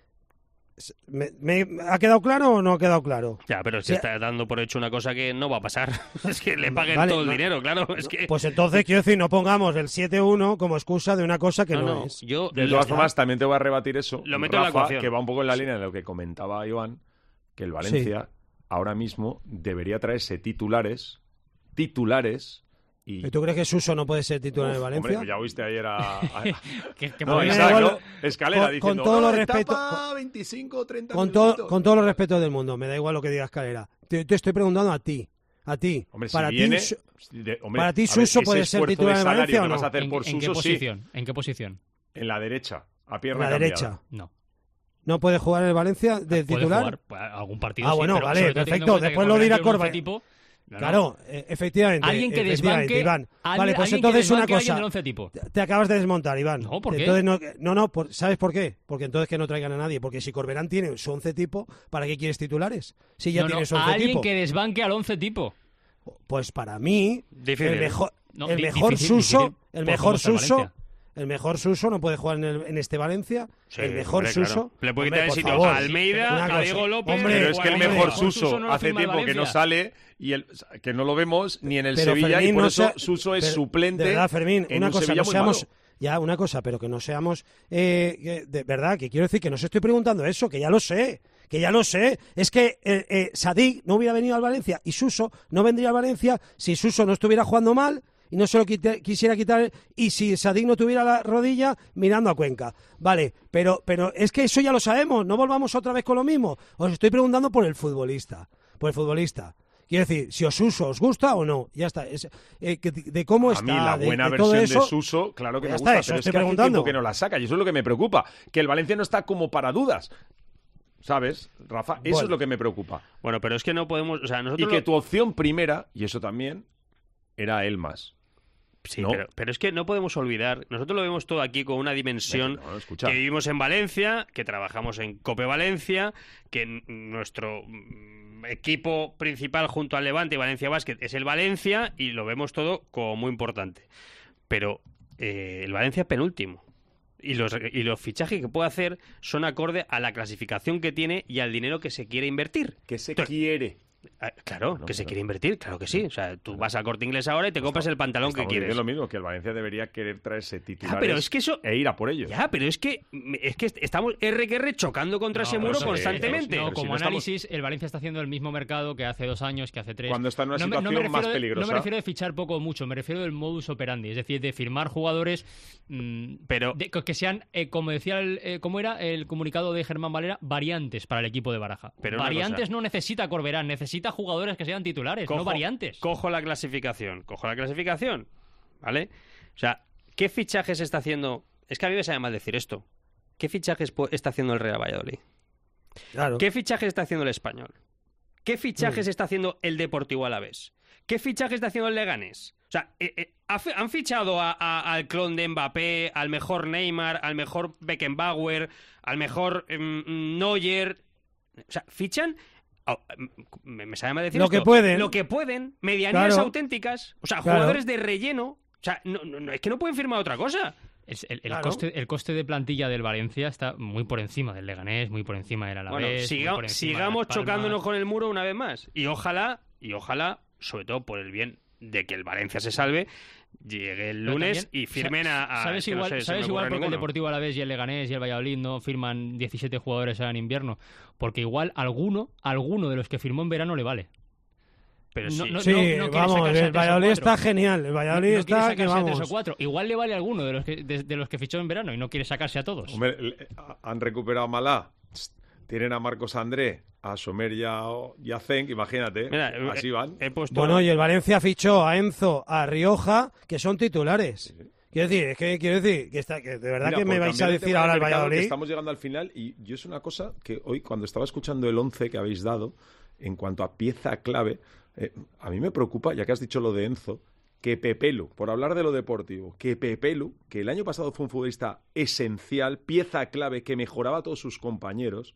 [SPEAKER 7] ¿Me, me- ¿Ha quedado claro o no ha quedado claro?
[SPEAKER 8] Ya, pero se
[SPEAKER 7] Sí.
[SPEAKER 8] está dando por hecho una cosa que no va a pasar. Es que le paguen
[SPEAKER 7] Vale,
[SPEAKER 8] todo el
[SPEAKER 7] no-
[SPEAKER 8] dinero, claro. Es que...
[SPEAKER 7] Pues entonces, quiero decir, no pongamos el siete uno como excusa de una cosa que no,
[SPEAKER 8] No, no,
[SPEAKER 7] es.
[SPEAKER 8] yo
[SPEAKER 3] De todas formas, también te voy a rebatir eso,
[SPEAKER 8] Lo meto en la
[SPEAKER 3] Rafa,
[SPEAKER 8] ecuación.
[SPEAKER 3] que va un poco en la línea de lo que comentaba Iván, que el Valencia ahora mismo debería traerse titulares, titulares, y...
[SPEAKER 7] ¿Y tú crees que Suso no puede ser titular de
[SPEAKER 3] Uf,
[SPEAKER 7] Valencia?
[SPEAKER 3] hombre, pues ya oíste ayer a... a-
[SPEAKER 6] ¿Qué- qué
[SPEAKER 3] no,
[SPEAKER 6] podría-
[SPEAKER 3] Isaac,
[SPEAKER 7] Me da
[SPEAKER 3] ¿no?
[SPEAKER 7] igual-
[SPEAKER 3] Escalera
[SPEAKER 7] con-
[SPEAKER 3] diciendo,
[SPEAKER 7] con todo lo
[SPEAKER 3] "Oh,
[SPEAKER 7] respeto-
[SPEAKER 3] etapa veinticinco, treinta
[SPEAKER 7] Con todo,
[SPEAKER 3] minutitos".
[SPEAKER 7] con todo los respetos del mundo, me da igual lo que diga Escalera. Te, te estoy preguntando a ti. A ti.
[SPEAKER 3] Hombre, si
[SPEAKER 7] para
[SPEAKER 3] viene-
[SPEAKER 7] ti, Su-
[SPEAKER 3] de- hombre,
[SPEAKER 7] para ti
[SPEAKER 3] a ver,
[SPEAKER 7] Suso
[SPEAKER 3] ese
[SPEAKER 7] puede ser
[SPEAKER 3] esfuerzo
[SPEAKER 7] titular
[SPEAKER 3] de
[SPEAKER 7] de
[SPEAKER 3] salario
[SPEAKER 7] Valencia o
[SPEAKER 3] que
[SPEAKER 7] no.
[SPEAKER 3] vas a hacer
[SPEAKER 6] ¿En,
[SPEAKER 3] por
[SPEAKER 6] en qué
[SPEAKER 3] Suso, sí.
[SPEAKER 6] posición? ¿En qué posición?
[SPEAKER 3] En la derecha, a
[SPEAKER 7] En
[SPEAKER 3] pierna
[SPEAKER 7] la
[SPEAKER 3] cambiada.
[SPEAKER 7] derecha.
[SPEAKER 6] No.
[SPEAKER 7] ¿No puede jugar en el Valencia de
[SPEAKER 6] Puede
[SPEAKER 7] titular?
[SPEAKER 6] jugar pues, algún partido.
[SPEAKER 7] Ah,
[SPEAKER 6] sí,
[SPEAKER 7] bueno,
[SPEAKER 6] pero
[SPEAKER 7] vale,
[SPEAKER 6] sobre todo teniendo en
[SPEAKER 7] perfecto.
[SPEAKER 6] cuenta que
[SPEAKER 7] Después lo
[SPEAKER 6] Corberán
[SPEAKER 7] dirá
[SPEAKER 6] tiene un
[SPEAKER 7] Corba.
[SPEAKER 6] once tipo. No, no.
[SPEAKER 7] Claro, eh, efectivamente.
[SPEAKER 6] Alguien que
[SPEAKER 7] efectivamente,
[SPEAKER 6] desbanque-
[SPEAKER 7] Iván.
[SPEAKER 6] alguien-
[SPEAKER 7] Vale, pues
[SPEAKER 6] alguien que
[SPEAKER 7] entonces una
[SPEAKER 6] desbanque a alguien
[SPEAKER 7] cosa.
[SPEAKER 6] del once tipo.
[SPEAKER 7] Te- Te acabas de desmontar, Iván.
[SPEAKER 6] No, ¿por qué?
[SPEAKER 7] Entonces no, no, no, por- ¿sabes por qué? Porque entonces que no traigan a nadie. Porque si Corberán tiene su once tipo, ¿para qué quieres titulares? Si ya
[SPEAKER 6] No, no,
[SPEAKER 7] tiene su once
[SPEAKER 6] alguien
[SPEAKER 7] tipo.
[SPEAKER 6] que desbanque al once tipo.
[SPEAKER 7] Pues para mí,
[SPEAKER 8] Difícil.
[SPEAKER 7] el mejor,
[SPEAKER 6] No,
[SPEAKER 7] el
[SPEAKER 6] di-
[SPEAKER 7] mejor
[SPEAKER 6] difícil,
[SPEAKER 7] Suso,
[SPEAKER 6] difícil,
[SPEAKER 7] el
[SPEAKER 6] por
[SPEAKER 7] mejor
[SPEAKER 6] cómo está el
[SPEAKER 7] Suso,
[SPEAKER 6] Valencia.
[SPEAKER 7] el mejor Suso no puede jugar en, el- en este Valencia.
[SPEAKER 8] Sí,
[SPEAKER 7] el mejor
[SPEAKER 8] hombre,
[SPEAKER 7] Suso.
[SPEAKER 8] claro. Le puede
[SPEAKER 7] Hombre,
[SPEAKER 8] quitar el
[SPEAKER 7] por
[SPEAKER 8] sitio
[SPEAKER 7] favor.
[SPEAKER 8] a Almeida,
[SPEAKER 7] Una
[SPEAKER 8] a
[SPEAKER 7] cosa.
[SPEAKER 8] Diego López.
[SPEAKER 7] Hombre,
[SPEAKER 3] Pero es que el
[SPEAKER 8] Hombre,
[SPEAKER 3] mejor
[SPEAKER 6] Suso
[SPEAKER 3] Suso
[SPEAKER 6] no lo
[SPEAKER 3] hace
[SPEAKER 6] firma el
[SPEAKER 3] tiempo que no
[SPEAKER 6] Valencia.
[SPEAKER 3] sale y el, que no lo vemos ni en el
[SPEAKER 7] Pero
[SPEAKER 3] Sevilla
[SPEAKER 7] Fermín,
[SPEAKER 3] y por
[SPEAKER 7] no
[SPEAKER 3] eso
[SPEAKER 7] sea-
[SPEAKER 3] Suso es
[SPEAKER 7] pero,
[SPEAKER 3] suplente.
[SPEAKER 7] De verdad, Fermín,
[SPEAKER 3] en
[SPEAKER 7] una
[SPEAKER 3] un
[SPEAKER 7] cosa,
[SPEAKER 3] Sevilla
[SPEAKER 7] no
[SPEAKER 3] muy
[SPEAKER 7] seamos.
[SPEAKER 3] malo.
[SPEAKER 7] Ya, una cosa, pero que no seamos. Eh, que- de verdad, que quiero decir que no os estoy preguntando eso, que ya lo sé. que ya lo sé, es que eh, eh, Sadik no hubiera venido al Valencia y Suso no vendría al Valencia si Suso no estuviera jugando mal y no se lo quite, quisiera quitar, y si Sadik no tuviera la rodilla mirando a Cuenca. Vale, pero, pero es que eso ya lo sabemos, no volvamos otra vez con lo mismo. Os estoy preguntando por el futbolista, por el futbolista. Quiero decir, si os Suso os gusta o no, ya está. Es, eh, de, de cómo
[SPEAKER 3] a
[SPEAKER 7] está.
[SPEAKER 3] A mí la
[SPEAKER 7] de,
[SPEAKER 3] buena
[SPEAKER 7] de
[SPEAKER 3] versión
[SPEAKER 7] todo eso,
[SPEAKER 3] de Suso, claro que me
[SPEAKER 7] está,
[SPEAKER 3] gusta,
[SPEAKER 7] eso
[SPEAKER 3] pero es
[SPEAKER 7] estoy
[SPEAKER 3] que hace
[SPEAKER 7] preguntando.
[SPEAKER 3] tiempo que no la saca y eso es lo que me preocupa, que el Valencia no está como para dudas. ¿Sabes, Rafa? Eso
[SPEAKER 8] Bueno.
[SPEAKER 3] es lo que me preocupa.
[SPEAKER 8] Bueno, pero es que no podemos... O sea, nosotros
[SPEAKER 3] Y que
[SPEAKER 8] lo-
[SPEAKER 3] tu opción primera, y eso también, era Elmas.
[SPEAKER 8] Sí,
[SPEAKER 3] ¿no?
[SPEAKER 8] pero, pero es que no podemos olvidar, nosotros lo vemos todo aquí con una dimensión
[SPEAKER 3] No, escucha.
[SPEAKER 8] que vivimos en Valencia, que trabajamos en Cope Valencia, que n- nuestro mm, equipo principal junto al Levante y Valencia Basket es el Valencia y lo vemos todo como muy importante. Pero eh, el Valencia es penúltimo. Y los, y los fichajes que puede hacer son acorde a la clasificación que tiene y al dinero que se quiere invertir.
[SPEAKER 3] Que se
[SPEAKER 8] Entonces,
[SPEAKER 3] quiere.
[SPEAKER 8] Ah, Claro, que se quiere invertir, claro que sí. O sea, tú vas al Corte Inglés ahora y te compras el pantalón que
[SPEAKER 3] Estamos
[SPEAKER 8] quieres.
[SPEAKER 3] diciendo lo mismo, que el Valencia debería querer traerse titulares
[SPEAKER 8] pero es que eso-
[SPEAKER 3] e ir a por ellos.
[SPEAKER 8] Ya, pero es que es que estamos R que R chocando contra ese muro
[SPEAKER 6] pero sí,
[SPEAKER 8] constantemente.
[SPEAKER 6] No,
[SPEAKER 3] Pero si
[SPEAKER 6] como
[SPEAKER 3] no estamos-
[SPEAKER 6] análisis, el Valencia está haciendo el mismo mercado que hace dos años, que hace tres.
[SPEAKER 3] Cuando está en una
[SPEAKER 6] No me- no me
[SPEAKER 3] situación más
[SPEAKER 6] refiero de-
[SPEAKER 3] peligrosa.
[SPEAKER 6] No me refiero de fichar poco o mucho, me refiero del modus operandi, es decir, de firmar jugadores mm,
[SPEAKER 8] pero
[SPEAKER 6] de- que sean, eh, como decía, el, eh, ¿cómo era el comunicado de Germán Valera? Variantes para el equipo de Baraja.
[SPEAKER 8] Pero una
[SPEAKER 6] variantes
[SPEAKER 8] cosa.
[SPEAKER 6] no necesita Corberán, necesita jugadores que sean titulares, no variantes.
[SPEAKER 8] Cojo la clasificación, cojo la clasificación, ¿vale? O sea, ¿qué fichajes está haciendo? Es que a mí me sabe mal decir esto. ¿Qué fichajes pu- está haciendo el Real Valladolid?
[SPEAKER 7] Claro.
[SPEAKER 8] ¿Qué fichajes está haciendo el Español? ¿Qué fichajes
[SPEAKER 7] Mm.
[SPEAKER 8] está haciendo el Deportivo Alavés? ¿Qué fichajes está haciendo el Leganés? O sea, eh, eh, ha fi- han fichado a- a- al clon de Mbappé, al mejor Neymar, al mejor Beckenbauer, al mejor mm, Neuer. O sea, fichan... oh, me, me sabe mal decir
[SPEAKER 7] Lo
[SPEAKER 8] esto.
[SPEAKER 7] que pueden.
[SPEAKER 8] Lo que pueden, medianías
[SPEAKER 7] Claro.
[SPEAKER 8] auténticas. O sea,
[SPEAKER 7] Claro.
[SPEAKER 8] jugadores de relleno. O sea, no, no, no, es que no pueden firmar otra cosa.
[SPEAKER 6] Es- el, el
[SPEAKER 8] Claro.
[SPEAKER 6] coste, el coste de plantilla del Valencia está muy por encima del Leganés, muy por encima del Alavés.
[SPEAKER 8] Bueno,
[SPEAKER 6] muy
[SPEAKER 8] siga-
[SPEAKER 6] por encima de
[SPEAKER 8] sigamos
[SPEAKER 6] Las Palmas.
[SPEAKER 8] chocándonos con el muro una vez más. Y ojalá, y ojalá, sobre todo por el bien de que el Valencia se salve, llegue el
[SPEAKER 6] Pero
[SPEAKER 8] lunes
[SPEAKER 6] también,
[SPEAKER 8] y firmen a... a-
[SPEAKER 6] ¿Sabes
[SPEAKER 8] es que no
[SPEAKER 6] igual,
[SPEAKER 8] sé, se
[SPEAKER 6] ¿sabes
[SPEAKER 8] me
[SPEAKER 6] igual
[SPEAKER 8] ocurre
[SPEAKER 6] porque el
[SPEAKER 8] ninguno.
[SPEAKER 6] Deportivo Alavés y el Leganés y el Valladolid no firman diecisiete jugadores ahora en invierno? Porque igual alguno, alguno de los que firmó en verano le vale.
[SPEAKER 8] Pero
[SPEAKER 6] No-
[SPEAKER 8] sí.
[SPEAKER 6] no-
[SPEAKER 7] Sí,
[SPEAKER 6] no quiere
[SPEAKER 7] vamos,
[SPEAKER 6] sacarse a
[SPEAKER 7] el
[SPEAKER 6] tres o
[SPEAKER 7] Valladolid
[SPEAKER 6] cuatro.
[SPEAKER 7] está genial. El Valladolid
[SPEAKER 6] No quiere
[SPEAKER 7] está que
[SPEAKER 6] sacarse a tres
[SPEAKER 7] vamos.
[SPEAKER 6] o cuatro. Igual le vale a alguno de los que, de, de los que fichó en verano y no quiere sacarse a todos.
[SPEAKER 3] Hombre, le- han recuperado a Malá, tienen a Marcos André, a Somer y a, y a Zenk, imagínate,
[SPEAKER 8] Mira,
[SPEAKER 3] así
[SPEAKER 8] eh,
[SPEAKER 3] van.
[SPEAKER 8] He puesto...
[SPEAKER 7] Bueno, y el Valencia fichó a Enzo, a Rioja, que son titulares. Quiero decir, es que quiero decir que, está, que de verdad
[SPEAKER 3] Mira,
[SPEAKER 7] que me
[SPEAKER 3] por
[SPEAKER 7] vais a
[SPEAKER 3] cambiar de
[SPEAKER 7] decir
[SPEAKER 3] tema
[SPEAKER 7] ahora
[SPEAKER 3] de
[SPEAKER 7] el
[SPEAKER 3] mercado, que
[SPEAKER 7] Valladolid.
[SPEAKER 3] Estamos llegando al final y yo es una cosa que hoy cuando estaba escuchando el once que habéis dado en cuanto a pieza clave, eh, a mí me preocupa, ya que has dicho lo de Enzo, que Pepelu, por hablar de lo deportivo, que Pepelu, que el año pasado fue un futbolista esencial, pieza clave, que mejoraba a todos sus compañeros,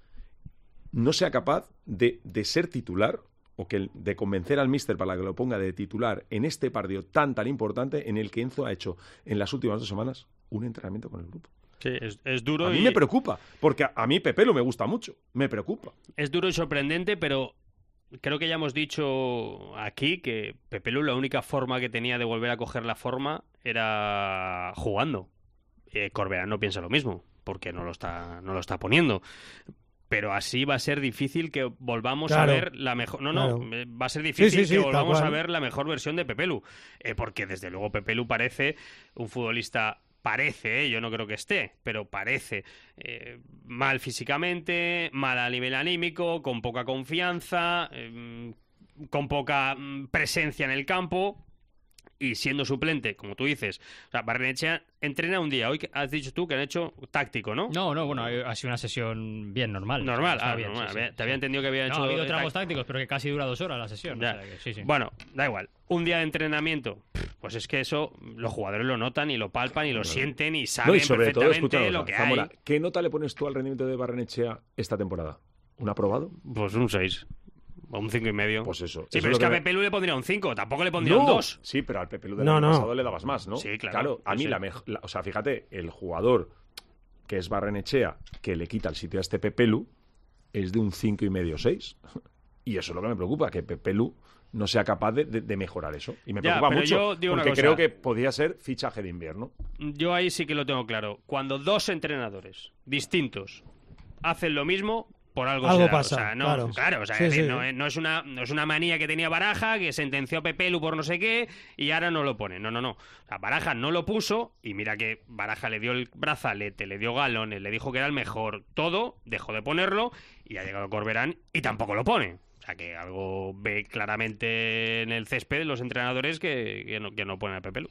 [SPEAKER 3] no sea capaz de, de ser titular o que el- de convencer al míster para que lo ponga de titular en este partido tan tan importante en el que Enzo ha hecho en las últimas dos semanas un entrenamiento con el grupo.
[SPEAKER 8] Sí, es, es duro
[SPEAKER 3] A mí
[SPEAKER 8] y...
[SPEAKER 3] me preocupa, porque a, a mí Pepelu me gusta mucho, me preocupa.
[SPEAKER 8] Es duro y sorprendente, pero creo que ya hemos dicho aquí que Pepelu la única forma que tenía de volver a coger la forma era jugando. Eh, Corberán no piensa lo mismo, porque no lo está, no lo está poniendo. Pero así va a ser difícil que volvamos
[SPEAKER 7] Claro.
[SPEAKER 8] a ver la mejor... No, no,
[SPEAKER 7] Claro.
[SPEAKER 8] eh, va a ser difícil
[SPEAKER 7] Sí, sí, sí,
[SPEAKER 8] que
[SPEAKER 7] tal
[SPEAKER 8] volvamos a
[SPEAKER 7] cual.
[SPEAKER 8] ver la mejor versión de Pepelu. Eh, porque desde luego Pepelu parece un futbolista... Parece, eh, yo no creo que esté, pero parece eh, mal físicamente, mal a nivel anímico, con poca confianza, eh, con poca mm, presencia en el campo y siendo suplente, como tú dices. O sea, Barrenechea entrena un día. Hoy que- has dicho tú que han hecho táctico, ¿no?
[SPEAKER 6] No, no, bueno, ha sido una sesión bien normal.
[SPEAKER 8] Normal,
[SPEAKER 6] Está
[SPEAKER 8] ah,
[SPEAKER 6] bien,
[SPEAKER 8] normal.
[SPEAKER 6] sí, sí,
[SPEAKER 8] Había- te
[SPEAKER 6] sí.
[SPEAKER 8] había entendido que había
[SPEAKER 6] No,
[SPEAKER 8] hecho...
[SPEAKER 6] ha habido
[SPEAKER 8] eh,
[SPEAKER 6] tramos
[SPEAKER 8] táct-
[SPEAKER 6] tácticos, pero que casi dura dos horas la sesión.
[SPEAKER 8] Ya.
[SPEAKER 6] o sea que sí, sí.
[SPEAKER 8] Bueno, da igual. Un día de entrenamiento, pues es que eso los jugadores lo notan y lo palpan y lo sienten y saben
[SPEAKER 3] No, y sobre todo,
[SPEAKER 8] perfectamente
[SPEAKER 3] escúchanos,
[SPEAKER 8] lo que
[SPEAKER 3] Zamora,
[SPEAKER 8] hay.
[SPEAKER 3] ¿qué nota le pones tú al rendimiento de Barrenechea esta temporada? ¿Un aprobado?
[SPEAKER 8] Pues un seis. O un cinco y medio.
[SPEAKER 3] Pues eso.
[SPEAKER 8] Sí,
[SPEAKER 3] eso
[SPEAKER 8] pero es que a
[SPEAKER 3] me-
[SPEAKER 8] Pepelu le pondría un cinco, tampoco le pondría
[SPEAKER 3] No,
[SPEAKER 8] un dos.
[SPEAKER 3] Sí, pero al Pepelu del
[SPEAKER 7] No,
[SPEAKER 3] año
[SPEAKER 7] no.
[SPEAKER 3] pasado le dabas más, ¿no?
[SPEAKER 8] Sí, claro,
[SPEAKER 3] a
[SPEAKER 8] sí,
[SPEAKER 3] mí
[SPEAKER 8] sí.
[SPEAKER 3] la mejor... O sea, fíjate, el jugador que es Barrenechea, que le quita el sitio a este Pepelu, es de un cinco y medio, seis. Y eso es lo que me preocupa, que Pepelu no sea capaz de, de- de mejorar eso. Y me
[SPEAKER 8] Ya,
[SPEAKER 3] preocupa
[SPEAKER 8] pero
[SPEAKER 3] mucho,
[SPEAKER 8] yo digo una
[SPEAKER 3] porque
[SPEAKER 8] cosa.
[SPEAKER 3] creo que podría ser fichaje de invierno.
[SPEAKER 8] Yo ahí sí que lo tengo claro. Cuando dos entrenadores distintos hacen lo mismo, por algo,
[SPEAKER 7] algo
[SPEAKER 8] será.
[SPEAKER 7] pasa,
[SPEAKER 8] O sea, no,
[SPEAKER 7] claro.
[SPEAKER 8] claro, o sea,
[SPEAKER 7] Sí,
[SPEAKER 8] es decir,
[SPEAKER 7] sí.
[SPEAKER 8] no, no es una, no es una manía que tenía Baraja, que sentenció a Pepelu por no sé qué y ahora no lo pone. No, no, no. O sea, Baraja no lo puso y mira que Baraja le dio el brazalete, le dio galones, le dijo que era el mejor, todo, dejó de ponerlo y ha llegado Corberán y tampoco lo pone. O sea, que algo ve claramente en el césped los entrenadores que, que, no, que no ponen a Pepelu.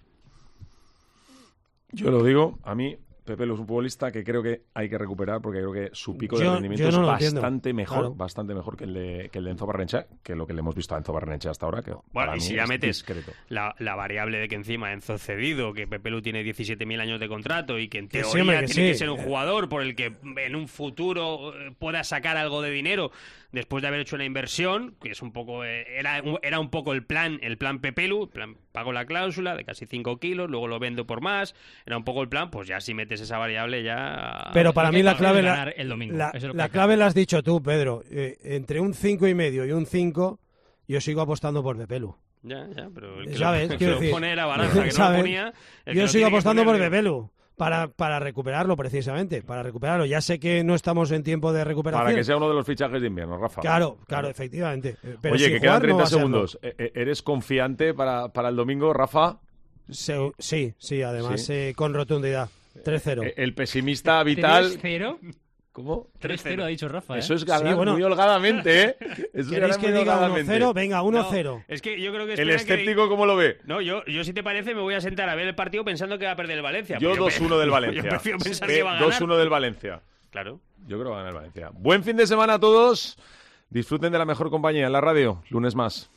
[SPEAKER 3] Yo lo digo, a mí Pepelu es un futbolista que creo que hay que recuperar porque creo que su pico de
[SPEAKER 7] Yo-
[SPEAKER 3] rendimiento
[SPEAKER 7] yo no
[SPEAKER 3] es
[SPEAKER 7] lo entiendo.
[SPEAKER 3] bastante mejor,
[SPEAKER 7] Claro.
[SPEAKER 3] bastante mejor que el de que el de Enzo Barrenechea, que lo que le hemos visto a Enzo Barrenechea hasta ahora, que
[SPEAKER 8] Bueno,
[SPEAKER 3] para
[SPEAKER 8] y
[SPEAKER 3] mí
[SPEAKER 8] si ya
[SPEAKER 3] es
[SPEAKER 8] metes
[SPEAKER 3] discreto.
[SPEAKER 8] la, la variable de que encima Enzo cedido, que Pepelu tiene diecisiete mil años de contrato y que en
[SPEAKER 7] Que
[SPEAKER 8] teoría
[SPEAKER 7] sí, hombre, que
[SPEAKER 8] tiene
[SPEAKER 7] sí.
[SPEAKER 8] que ser un jugador por el que en un futuro eh, pueda sacar algo de dinero después de haber hecho una inversión, que es un poco eh, era, un- era un poco el plan, el plan Pepelu, el plan, pago la cláusula de casi cinco kilos, luego lo vendo por más, era un poco el plan, pues ya si metes esa variable ya...
[SPEAKER 7] Pero para mí la clave la,
[SPEAKER 6] ganar el domingo.
[SPEAKER 7] la,
[SPEAKER 6] Eso es lo que
[SPEAKER 7] la
[SPEAKER 6] hay que
[SPEAKER 7] clave la has dicho tú, Pedro. Eh, entre un cinco y medio y un cinco, yo sigo apostando por Pepelu.
[SPEAKER 8] Ya, ya, pero el que
[SPEAKER 7] ¿Sabes?
[SPEAKER 8] lo, el que
[SPEAKER 7] Quiero
[SPEAKER 8] lo
[SPEAKER 7] decir,
[SPEAKER 8] pone era Baraja, que no lo
[SPEAKER 7] ¿sabes?
[SPEAKER 8] ponía. el que
[SPEAKER 7] Yo
[SPEAKER 8] lo
[SPEAKER 7] sigo
[SPEAKER 8] tiene que
[SPEAKER 7] apostando por
[SPEAKER 8] poner, digo,
[SPEAKER 7] Pepelu. Para, para recuperarlo, precisamente. Para recuperarlo. Ya sé que no estamos en tiempo de recuperación.
[SPEAKER 3] Para que sea uno de los fichajes de invierno, Rafa.
[SPEAKER 7] Claro, claro, efectivamente. Eh, Pero
[SPEAKER 3] Oye,
[SPEAKER 7] sin
[SPEAKER 3] que quedan
[SPEAKER 7] jugar no
[SPEAKER 3] treinta
[SPEAKER 7] va a serlo.
[SPEAKER 3] segundos. Eh, eh, ¿Eres confiante para, para el domingo, Rafa?
[SPEAKER 7] Se- sí, sí, además
[SPEAKER 3] Sí.
[SPEAKER 7] eh, con rotundidad. tres cero.
[SPEAKER 3] Eh, El pesimista vital...
[SPEAKER 6] ¿tres cero?
[SPEAKER 3] ¿Cómo?
[SPEAKER 6] tres cero ha dicho Rafa, ¿eh?
[SPEAKER 3] Eso es ganar
[SPEAKER 7] Sí, bueno.
[SPEAKER 3] muy holgadamente, ¿eh? Eso es
[SPEAKER 7] ¿Queréis
[SPEAKER 3] ganar
[SPEAKER 7] que
[SPEAKER 3] muy
[SPEAKER 7] diga uno
[SPEAKER 3] holgadamente.
[SPEAKER 7] cero? Venga, uno cero.
[SPEAKER 8] Es que yo creo que
[SPEAKER 3] ¿El
[SPEAKER 8] esperan que-
[SPEAKER 3] escéptico cómo lo ve?
[SPEAKER 8] No, yo, yo si te parece me voy a sentar a ver el partido pensando que va a perder el Valencia.
[SPEAKER 3] Yo
[SPEAKER 8] Porque
[SPEAKER 3] dos uno del
[SPEAKER 8] yo
[SPEAKER 3] Valencia.
[SPEAKER 8] prefiero pensar
[SPEAKER 3] Eh,
[SPEAKER 8] que va a ganar.
[SPEAKER 3] dos uno del Valencia.
[SPEAKER 8] Claro.
[SPEAKER 3] Yo creo que va a ganar el Valencia. Buen fin de semana a todos. Disfruten de la mejor compañía en la radio. Lunes más.